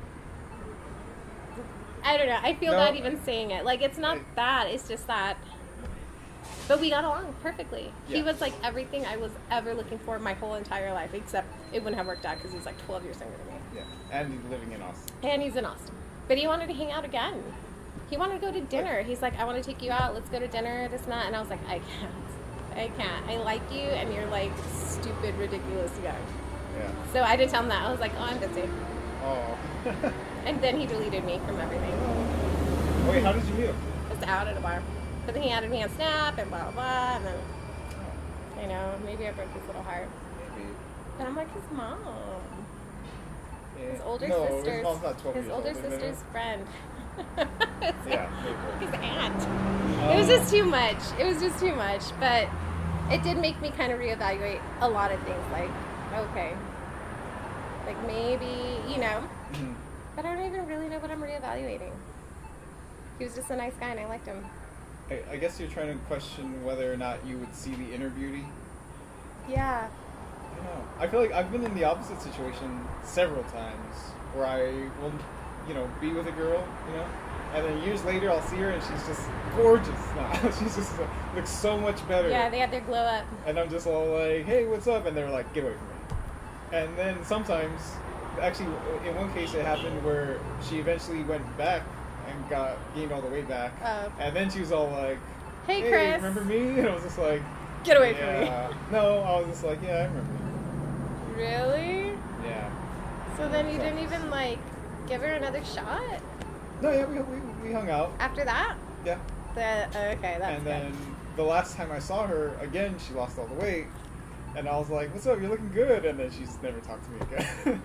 I don't know. I feel No. bad even saying it. Like, it's not bad. It's just that. But we got along perfectly. He Yeah. was like everything I was ever looking for my whole entire life, except it wouldn't have worked out because he's like 12 years younger than me. Yeah, and he's living in Austin. And he's in Austin. But he wanted to hang out again. He wanted to go to dinner. He's like, I want to take you out. Let's go to dinner, this and that. And I was like, I can't. I like you, and you're like stupid, ridiculous young. Yeah. So I didn't tell him that. I was like, oh, I'm busy. Oh. And then he deleted me from everything. Wait, how did you meet him? Just out at a bar. But then he added me on Snap and blah, blah, blah. And then, you know, maybe I broke his little heart. Maybe. But I'm like his mom. Yeah. His older no, sister's. his mom's not 12 his years older older than sister's him. friend. Yeah, maybe. His aunt. It was just too much. It was just too much. But it did make me kind of reevaluate a lot of things. Like, okay. Like maybe, you know. Mhm. But I don't even really know what I'm reevaluating. He was just a nice guy and I liked him. I guess you're trying to question whether or not you would see the inner beauty. Yeah. I don't know. I feel like I've been in the opposite situation several times where I will, you know, be with a girl, you know, and then years later I'll see her and she's just gorgeous now. She's just looks so much better. Yeah, they had their glow up. And I'm just all like, hey, what's up? And they're like, get away from me. And then sometimes, actually, in one case it happened where she eventually went back and gained all the weight back. Oh. And then she was all like, Hey, hey, Chris. remember me? And I was just like, Get away from yeah. me. No, I was just like, yeah, I remember you. Really? Yeah. So then you So- didn't even like give her another shot No, yeah, we hung out. after that? Yeah. Okay, that's And good. then the last time I saw her, again, she lost all the weight. And I was like, what's up? You're looking good. And then she's never talked to me again.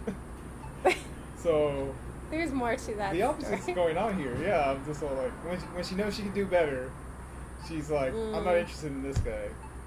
So There's more to that. the opposite's story. going on here. Yeah, I'm just all like, when she knows she can do better, she's like, I'm not interested in this guy.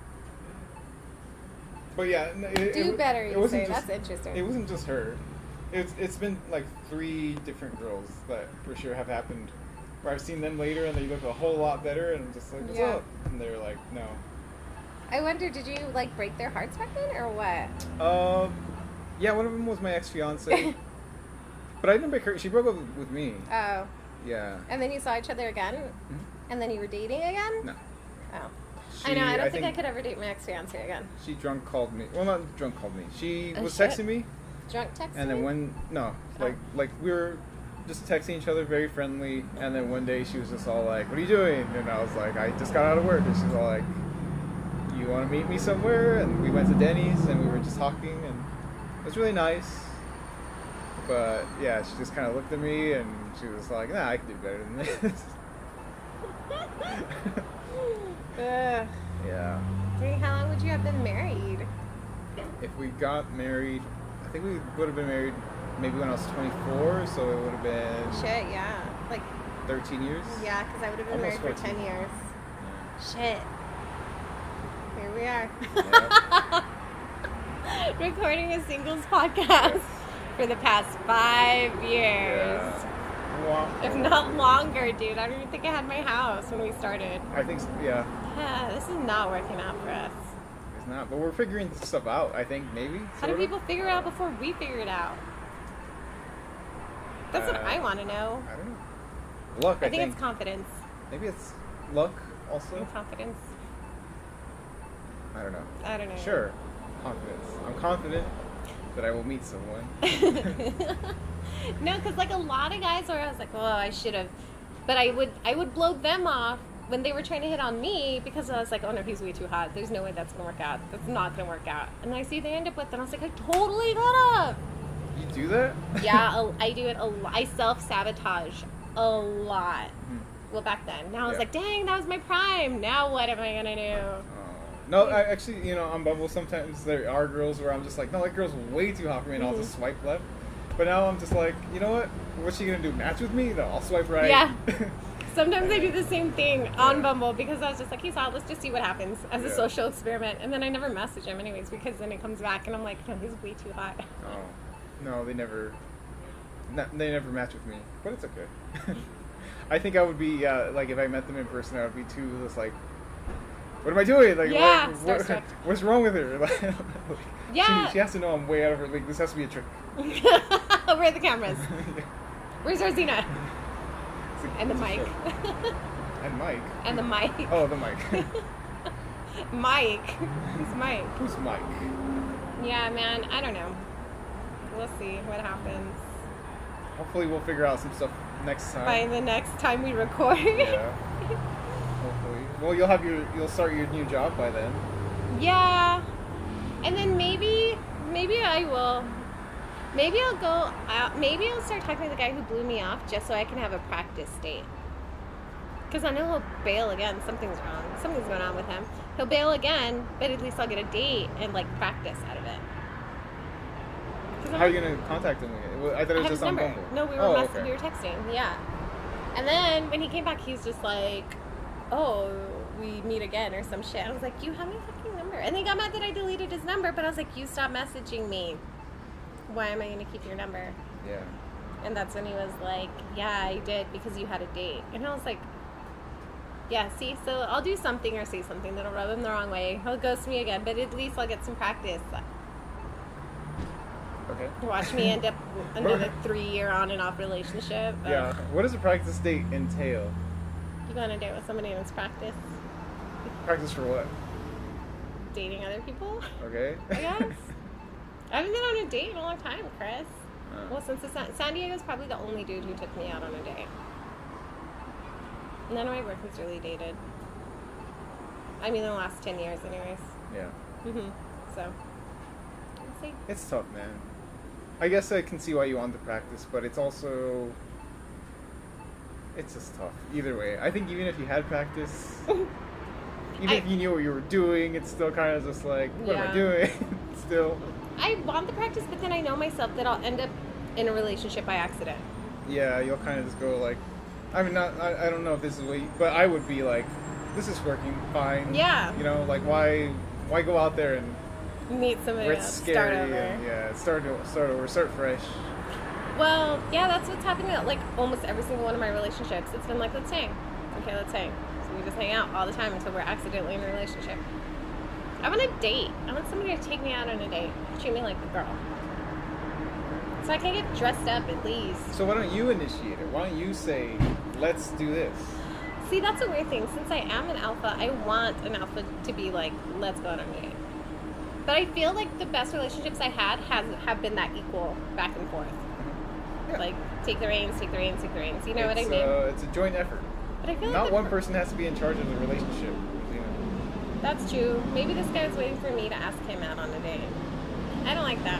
But yeah, Do better, you wasn't say. That's interesting. It wasn't just her. It's been like 3 different girls that for sure have happened where I've seen them later and they look a whole lot better and I'm just like, what's Yeah. up? And they're like, no. I wonder, did you like break their hearts back then or what? Yeah, one of them was my ex-fiance. But I didn't break her. She broke up with me. Oh. Yeah. And then you saw each other again? Mhm. And then you were dating again? No. Oh. She, I know, I don't think I could ever date my ex-fiance again. She drunk called me. Well, not drunk called me. She Oh, was shit. texting me, Drunk texting? and then Oh. like we were just texting each other, very friendly. And then one day she was just all like, "What are you doing?" And I was like, "I just got out of work." And she's all like, "You want to meet me somewhere?" And we went to Denny's, and we were just talking, and it was really nice. But yeah, she just kind of looked at me, and she was like, "Nah, I can do better than this." Ugh. Yeah. Dang, how long would you have been married? If we got married, I think we would have been married maybe when I was 24, so it would have been Shit, yeah. Like, 13 years. yeah, because I would have been Almost married for 14. 10 years. Shit. Here we are. Yeah. Recording a singles podcast for the past 5 years. Yeah. If not longer, dude. I don't even think I had my house when we started. I think, yeah, Yeah, this is not working out for us. it's not. But we're figuring stuff out, I think, maybe. How do sort of. people figure it out before we figure it out? That's what I want to know. I don't know. Luck, I think it's confidence. Maybe it's luck also. And confidence. I don't know. I don't know. Sure. Confidence. I'm confident. that I will meet someone. No, because like a lot of guys where I was like, oh, I should have, but I would blow them off when they were trying to hit on me because I was like, oh no, he's way too hot. There's no way that's gonna work out. That's not gonna work out. And I see they end up with it. And I was like, I totally got up. You do that? Yeah, I do it a lot. I self-sabotage a lot. Well, back then. Now I was like, dang, that was my prime. Now what am I gonna do? No, I actually, on Bumble sometimes there are girls where I'm just like, no, that girl's way too hot for me, and I'll just swipe left. But now I'm just like, you know what? What's she gonna do? Match with me? No, I'll swipe right. Yeah. Sometimes I do the same thing on Bumble because I was just like, he's hot, let's just see what happens as a social experiment. And then I never message him anyways because then it comes back and I'm like, no, he's way too hot. Oh. No, they never match with me. But it's okay. I think I would be, like, if I met them in person, I would be too just like, what am I doing? Like, what's wrong with her? Like, yeah. She has to know I'm way out of her league. This has to be a trick. Where are the cameras? Where's Rosina? And the mic. And Mike. And the mic. Oh, the mic. Mike. Who's Mike? Who's Mike? Yeah, man. I don't know. We'll see what happens. Hopefully we'll figure out some stuff next time. By the next time we record. Yeah. Hopefully. Well, you'll start your new job by then. Yeah. And then maybe I will. Maybe I'll go out. Maybe I'll start talking to the guy who blew me off just so I can have a practice date. Because I know he'll bail again. Something's wrong. Something's going on with him. He'll bail again, but at least I'll get a date and like practice out of it. How are you going to contact him again? I thought it was just on Bumble. No, we were we were texting. Yeah. And then when he came back, he was just like, "Oh, we meet again" or some shit. I was like, "You have my fucking number." And he got mad that I deleted his number, but I was like, "You stop messaging me. Why am I going to keep your number?" Yeah. And that's when he was like, "Yeah, I did because you had a date." And I was like, "Yeah, see, so I'll do something or say something that'll rub him the wrong way. He'll ghost me again, but at least I'll get some practice." Okay. Watch me end up another 3-year on and off relationship. Yeah. What does a practice date entail? You go on a date with somebody and it's practice. Practice for what? Dating other people. Okay. I guess. I haven't been on a date in a long time, Chris. Well, since San Diego's probably the only dude who took me out on a date. None of my boyfriends really dated. I mean, the last 10 years, anyways. Yeah. So, we'll see. It's tough, man. I guess I can see why you want to practice, but it's also... It's just tough. Either way. I think even if you had practice... Even if you knew what you were doing, it's still kind of just like, what am I doing? Still. I want the practice, but then I know myself that I'll end up in a relationship by accident. Yeah, you'll kind of just go like, I mean, I don't know if this is what you, but I would be like, this is working fine. Yeah. You know, like why go out there and meet somebody where else, it's scary, start over. And, start over, start fresh. Well, yeah, that's what's happening at like almost every single one of my relationships. It's been like, let's hang. Okay, let's hang. So we just hang out all the time until we're accidentally in a relationship. I want a date. I want somebody to take me out on a date. Treat me like a girl. So I can get dressed up at least. So why don't you initiate it? Why don't you say, let's do this? See, that's a weird thing. Since I am an alpha, I want an alpha to be like, let's go on a date. But I feel like the best relationships I had have been that equal back and forth. Yeah. Like, take the reins, take the reins, take the reins. You know what I mean? It's a joint effort. But I feel like not one person has to be in charge of the relationship. You know? That's true. Maybe this guy was waiting for me to ask him out on a date. I don't like that.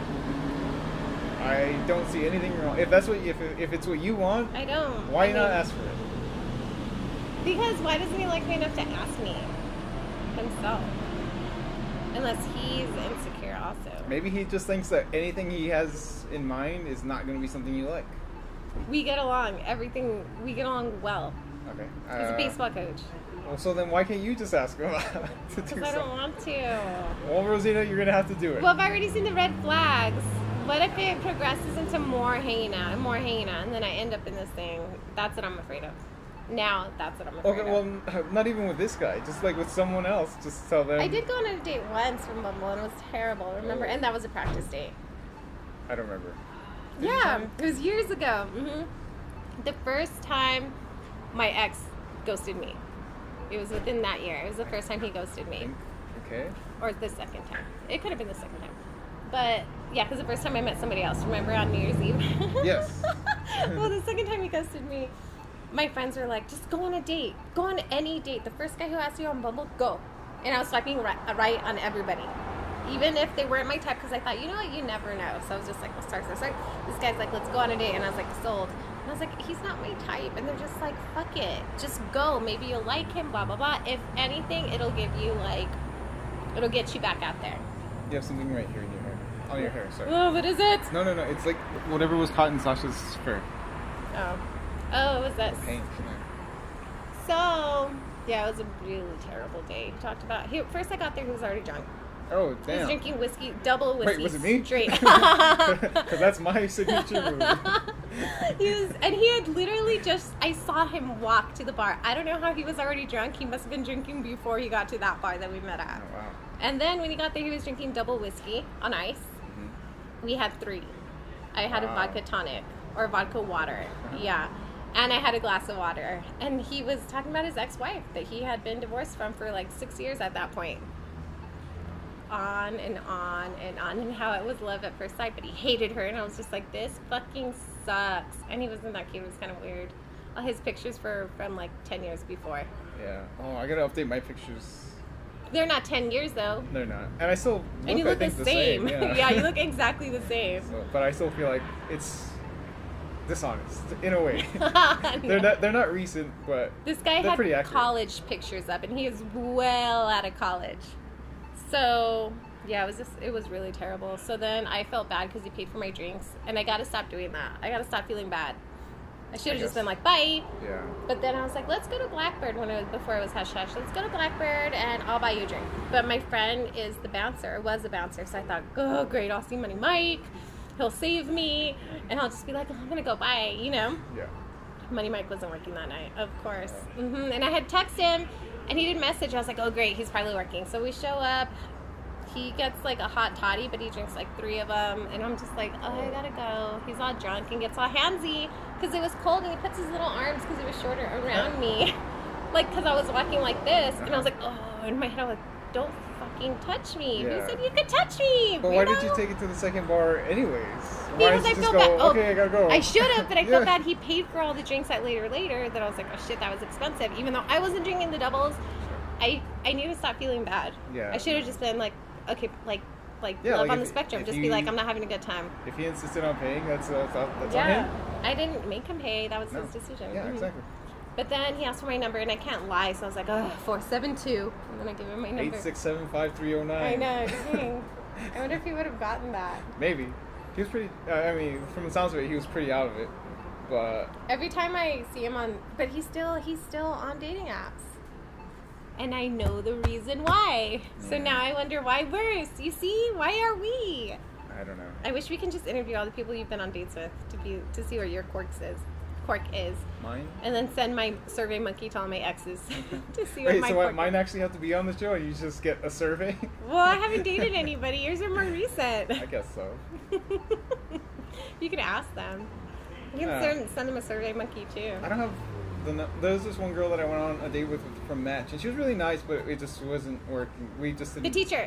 I don't see anything wrong. If that's what if it's what you want, I don't. Why not ask for it? Because why doesn't he like me enough to ask me himself? Unless he's insecure also. Maybe he just thinks that anything he has in mind is not going to be something you like. We get along. We get along well. Okay. He's a baseball coach. Well, so then why can't you just ask him to do something? Because I don't want to. Well, Rosina, you're going to have to do it. Well, I've already seen the red flags. What if it progresses into more hanging out, and then I end up in this thing? That's what I'm afraid of. Now, that's what I'm afraid of. Okay, well, not even with this guy. Just like with someone else. Just tell them. I did go on a date once from Bumble, and it was terrible. Remember? And that was a practice date. I don't remember. Yeah, it was years ago. The first time my ex ghosted me. It was within that year. It was the first time he ghosted me. Okay. Or the second time. It could have been the second time. But yeah, because the first time I met somebody else, remember on New Year's Eve? Yes. Well, the second time he ghosted me, my friends were like, just go on a date. Go on any date. The first guy who asked you on Bumble, go. And I was swiping right on everybody. Even if they weren't my type, because I thought, you know what, you never know. So I was just like, let's start. This guy's like, let's go on a date. And I was like, sold. And I was like, he's not my type. And they're just like, fuck it. Just go. Maybe you'll like him, blah, blah, blah. If anything, it'll get you back out there. You have something right here in your hair. On your hair, sorry. Oh, what is it? No. It's like whatever was caught in Sasha's fur. Oh, it was this. Paint. So, yeah, it was a really terrible day. He talked about, first I got there, he was already drunk. Oh, damn. He was drinking whiskey, double whiskey. Wait, was it me? Straight. Because that's my signature move. He had literally I saw him walk to the bar. I don't know how he was already drunk. He must have been drinking before he got to that bar that we met at. Oh, wow. And then when he got there, he was drinking double whiskey on ice. Mm-hmm. We had 3. I had a vodka tonic or vodka water. Yeah. And I had a glass of water. And he was talking about his ex-wife that he had been divorced from for like 6 years at that point. On and on and on, and how it was love at first sight, but he hated her, and I was just like, this fucking sucks. And he wasn't that cute. It was kind of weird. All his pictures were from like 10 years before. Yeah. Oh, I gotta update my pictures. They're not 10 years though. They're not. And I still look, and you look I think, the same. Yeah. Yeah, you look exactly the same. So, but I still feel like it's dishonest in a way. No. They're not recent, but this guy they're had pretty accurate. college pictures up, and he is well out of college. So yeah, it was really terrible. So then I felt bad because he paid for my drinks, and I gotta stop doing that. I gotta stop feeling bad. I should have just been like, bye. Yeah. But then I was like, let's go to Blackbird before it was Hush Hush. Let's go to Blackbird and I'll buy you a drink. But my friend is the bouncer, or was the bouncer, so I thought, oh great, I'll see Money Mike. He'll save me, and I'll just be like, oh, I'm gonna go buy, you know. Yeah. Money Mike wasn't working that night, of course. Mm-hmm. And I had texted him, and he didn't message. I was like, oh great, he's probably working. So we show up. He gets like a hot toddy, but he drinks like 3 of them, and I'm just like, oh, I gotta go. He's all drunk and gets all handsy because it was cold, and he puts his little arms, because he was shorter, around me, like, because I was walking like this, and I was like, oh, in my head I was like, don't fucking touch me. Yeah. Who said you could touch me? But why did you take it to the second bar anyways? Because I felt bad. Okay, I gotta go. I should have, but I felt bad. He paid for all the drinks at later. That I was like, oh shit, that was expensive. Even though I wasn't drinking the doubles, I need to stop feeling bad. Yeah. I should have just been like, okay, like love on the spectrum. Just be like, I'm not having a good time. If he insisted on paying, that's on him. I didn't make him pay. That was his decision. Yeah, exactly. But then he asked for my number, and I can't lie, so I was like, oh, 472. And then I give him my number. 8675309. I know. Dang. I wonder if he would have gotten that. Maybe. He was pretty, I mean, from the sounds of it, he was pretty out of it. But every time I see him but he's still on dating apps. And I know the reason why. Yeah. So now I wonder why worse. You see? Why are we? I don't know. I wish we can just interview all the people you've been on dates with to see what your quirk is. Mine? And then send my survey monkey to all my exes to see what my quirk is. Mine actually have to be on the show, and you just get a survey? Well, I haven't dated anybody. Yours are more recent. I guess so. You can ask them. You can send them a survey monkey too. I don't have... There's this one girl that I went on a date with from Match, and she was really nice, but it just wasn't working. We just didn't... The teacher.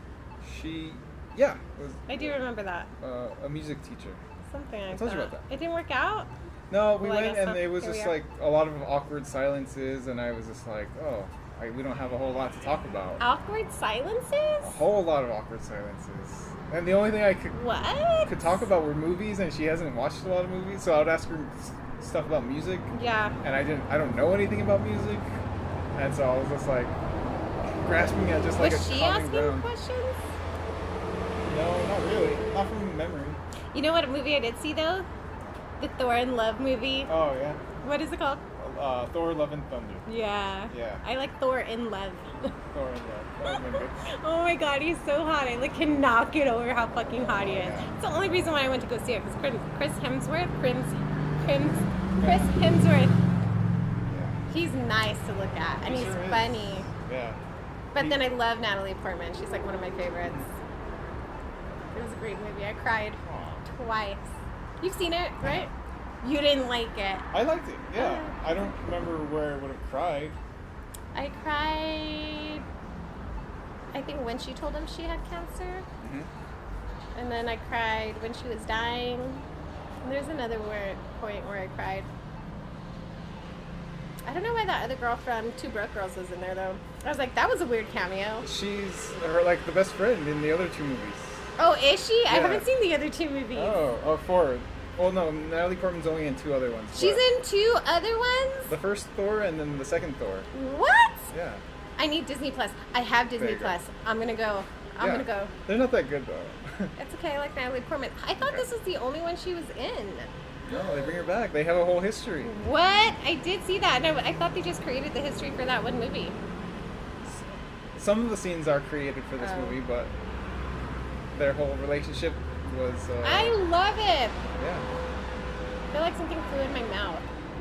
I do remember that. A music teacher. Something like that. I told you about that. It didn't work out? No, we went, and it was just like a lot of awkward silences, and I was just like, oh, we don't have a whole lot to talk about. Awkward silences? A whole lot of awkward silences. And the only thing I could talk about were movies, and she hasn't watched a lot of movies, so I would ask her stuff about music. Yeah. And I don't know anything about music, and so I was just like grasping at just like a common ground. Was she asking questions? No, not really. Not from memory. You know what movie I did see though? The Thor and Love movie. Oh yeah. What is it called? Thor, Love and Thunder. Yeah. Yeah. I like Thor in Love. Thor in Love. That would've been good. Oh my god, he's so hot. I cannot get over how fucking hot he is. Yeah. It's the only reason why I went to go see it, because Chris Hemsworth. Yeah. He's nice to look at, and he's funny. Yeah. But then I love Natalie Portman. She's like one of my favorites. It was a great movie. I cried twice. You've seen it, right? You didn't like it. I liked it, yeah. I don't remember where I would have cried. I cried, I think, when she told him she had cancer. Mm-hmm. And then I cried when she was dying. And there's another point where I cried. I don't know why that other girl from Two Broke Girls was in there, though. I was like, that was a weird cameo. She's like the best friend in the other two movies. Oh, is she? I Yeah. haven't seen the other two movies. Oh, four. Well, no, Natalie Portman's only in two other ones. She's but in two other ones? the first Thor and then the second Thor. What? Yeah. I need Disney Plus. I have There Disney you go. Plus. I'm gonna go. I'm Yeah. gonna go. They're not that good though. It's okay. I like Natalie Portman. I thought Okay. this was the only one she was in. No, they bring her back. They have a whole history. What? I did see that. No, I thought they just created the history for that one movie. Some of the scenes are created for this Oh. movie, but their whole relationship was. I love it. Yeah. I feel like something flew in my mouth.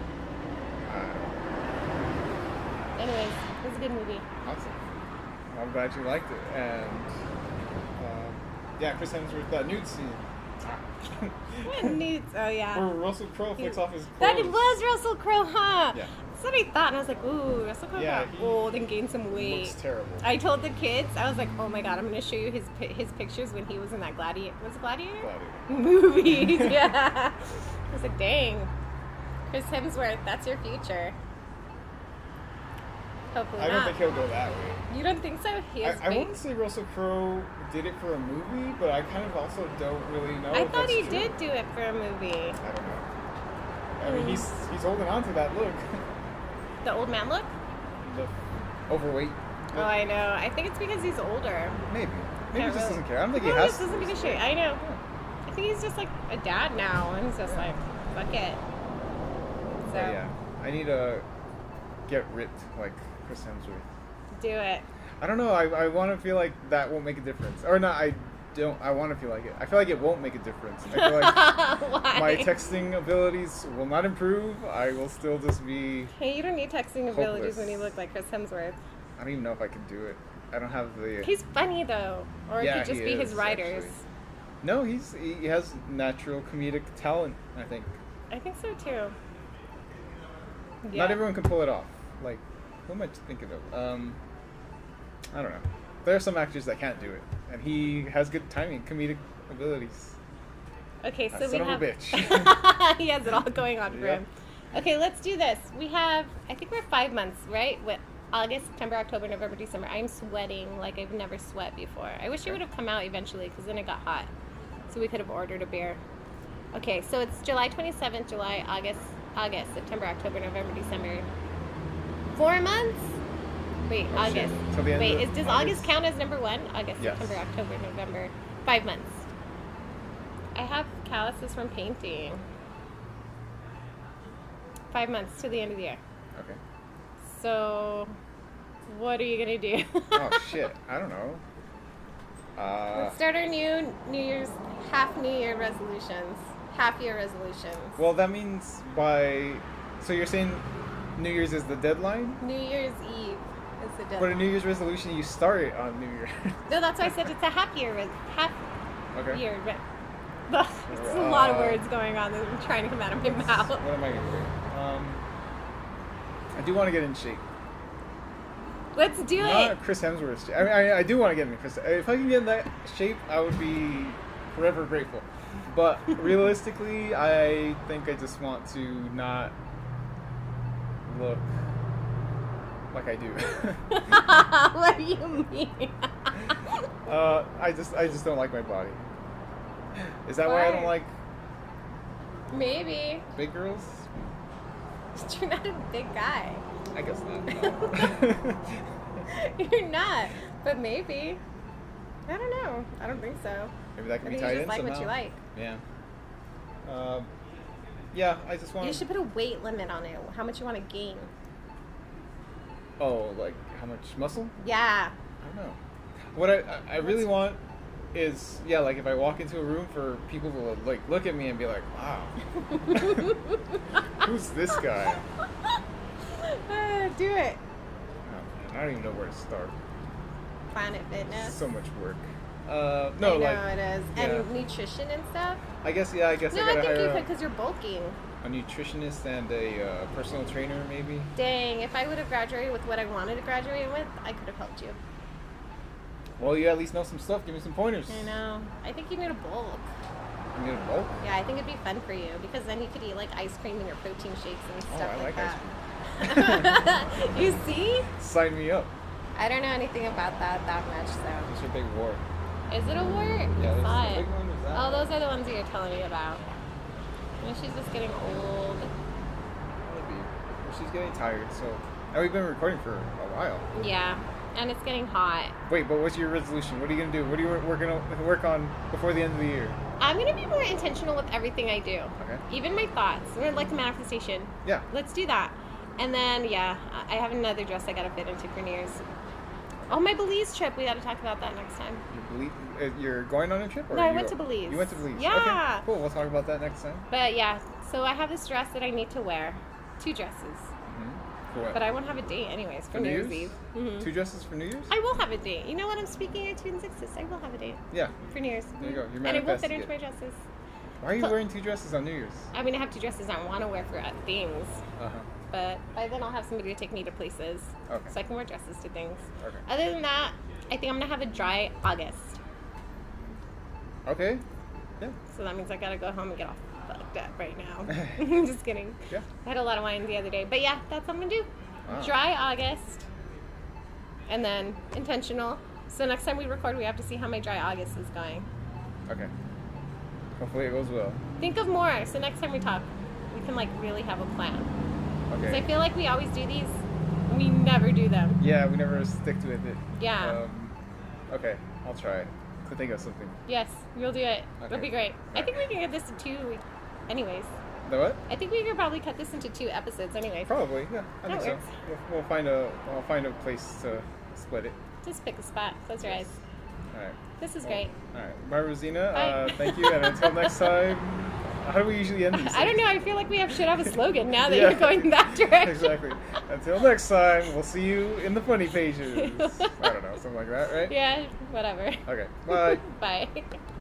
Anyways, it was a good movie. Awesome. I'm glad you liked it, and yeah, Chris Hemsworth, that nude scene. What nudes? Oh yeah. Where Russell Crowe flicks off his That clothes. was Russell Crowe, huh? Yeah. That's what I thought, and I was like, ooh, Russell Crowe Yeah, got he old and gained some weight. Looks terrible. I told the kids, I was like, oh my god, I'm going to show you his pictures when he was in that Gladiator. Was it Gladiator? Movies, yeah. I was like, dang. Chris Hemsworth, that's your future. Hopefully I don't not. think he'll go that way. You don't think so? He is I big? wouldn't say Russell Crowe did it for a movie, but I kind of also don't really know. I if thought that's he true. did do it for a movie. I don't know. I mean, he's holding on to that look. The old man look? The overweight. Oh, I know. I think it's because he's older. Maybe he Can't just really- doesn't care. I don't think No, he has just doesn't to. give a shit. I know. I think he's just like a dad now, and he's just like, fuck it. So, But yeah, I need to get ripped like Chris Hemsworth. do it. I don't know. I want to feel like that won't make a difference, or not. I don't. I want to feel like it. I feel like it won't make a difference. I feel like Why? my texting abilities will not improve. I will still just be. Hey, you don't need texting abilities Hopeless. when you look like Chris Hemsworth. I don't even know if I can do it. I don't have the. He's funny though, or it Yeah, could just he be his is, writers. actually. No, he has natural comedic talent. I think. I think so too. Yeah. Not everyone can pull it off. Like, who am I thinking of? I don't know. There are some actors that can't do it, and he has good timing, comedic abilities. Okay, so That we son have. of a bitch. He has it all going on for Yep. him. Okay, let's do this. We have, I think we're 5 months, right? With August, September, October, November, December. I'm sweating like I've never sweat before. I wish it would have come out eventually because then it got hot. So we could have ordered a beer. Okay, so it's July 27th, August, September, October, November, December. 4 months? Wait, Oh, shit. August. Till the end Wait, of does August count as number 1? August, Yes. September, October, November. 5 months. I have calluses from painting. 5 months to the end of the year. Okay. So, what are you gonna do? Oh shit! I don't know. Let's start our new Year's New Year resolutions. Half year resolutions. Well, that means by. So you're saying New Year's is the deadline, New Year's Eve is the but a deadline. New Year's resolution you start it on New Year. No, that's why I said it's a half year. Half Okay. year. It's a lot of words going on that I'm trying to come out of my mouth. What am I gonna do? I do want to get in shape. Let's do it. Not Chris Hemsworth shape. I mean, I do want to get in Chris. If I can get in that shape, I would be forever grateful. But realistically, I think I just want to not look like I do. What do you mean? I just don't like my body. Is that why I don't Why? like Maybe. big girls? You're not a big guy. I guess not. You're not. But maybe. I don't know. I don't think so. Maybe that I can be think tied you in just like what somehow. you like. Yeah. Yeah, I just want. You should put a weight limit on it. How much you want to gain. Oh, like how much muscle? Yeah. I don't know. What I really want is, yeah, like if I walk into a room for people to like look at me and be like, wow, who's this guy? Do it. Oh, man, I don't even know where to start. Planet Fitness. So much work. I No, know like it is. yeah. And nutrition and stuff. I guess yeah. I guess No, I I gotta think you hire could because you're bulking. a nutritionist and a personal trainer, maybe. Dang, if I would have graduated with what I wanted to graduate with, I could have helped you. Well, you at least know some stuff. Give me some pointers. I know. I think you need a bulk. You need a bulk? Yeah, I think it'd be fun for you because then you could eat like ice cream and your protein shakes and stuff I like that. ice cream. You see? Sign me up. I don't know anything about that much, so. What's your big war? Is it a wart? Yeah, I saw that's the it. big one. Is that Oh, those are the ones that you're telling me about. She's just getting old. Maybe. Well, she's getting tired, so. Now we've been recording for a while. Yeah, and it's getting hot. Wait, but what's your resolution? What are you gonna do? What are you work on before the end of the year? I'm gonna be more intentional with everything I do. Okay. Even my thoughts. Like the manifestation. Yeah. Let's do that. And then, yeah, I have another dress I gotta fit into for New Year's. Oh, my Belize trip. We gotta talk about that next time. You're going on a trip? Or No, I went to Belize. You went to Belize? Yeah. Okay, cool. We'll talk about that next time. But yeah, so I have this dress that I need to wear. 2 dresses. Mm-hmm. For what? But I won't have a date anyways for New Year's Eve. Mm-hmm. 2 dresses for New Year's? I will have a date. You know what? I'm speaking into existence. I will have a date Yeah. for New Year's. There you go. You're And it will fit manifesting into it. my dresses. Why are you wearing 2 dresses on New Year's? I mean, I have 2 dresses I want to wear for things. Uh-huh. But by then I'll have somebody to take me to places. Okay. So I can wear dresses to things. Okay. Other than that, I think I'm going to have a dry August. Okay. Yeah. So that means I got to go home and get all fucked up right now. Just kidding. Yeah. I had a lot of wine the other day. But yeah, that's what I'm going to do. Wow. Dry August. And then intentional. So next time we record, we have to see how my dry August is going. Okay. Hopefully it goes well. Think of more. So next time we talk, we can like really have a plan. Because Okay. I feel like we always do these. We never do them. Yeah, we never stick to it. Yeah. Okay, I'll try to think of something. Yes, you'll do it. Okay. It'll be great. I Alright. think we can get this to 2 anyways. The what? I think we could probably cut this into 2 episodes anyways. Probably. Yeah, I That think works. so. We'll find a place to split it. Just pick a spot. Close your eyes. All right. This is great. All right. Bye, Rosina. Bye. Thank you, and until next time. How do we usually end these? I don't things? know. I feel like we should have a slogan now that Yeah. you're going that direction. Exactly. Until next time, we'll see you in the funny pages. I don't know, something like that, right? Yeah, whatever. Okay. Bye. Bye.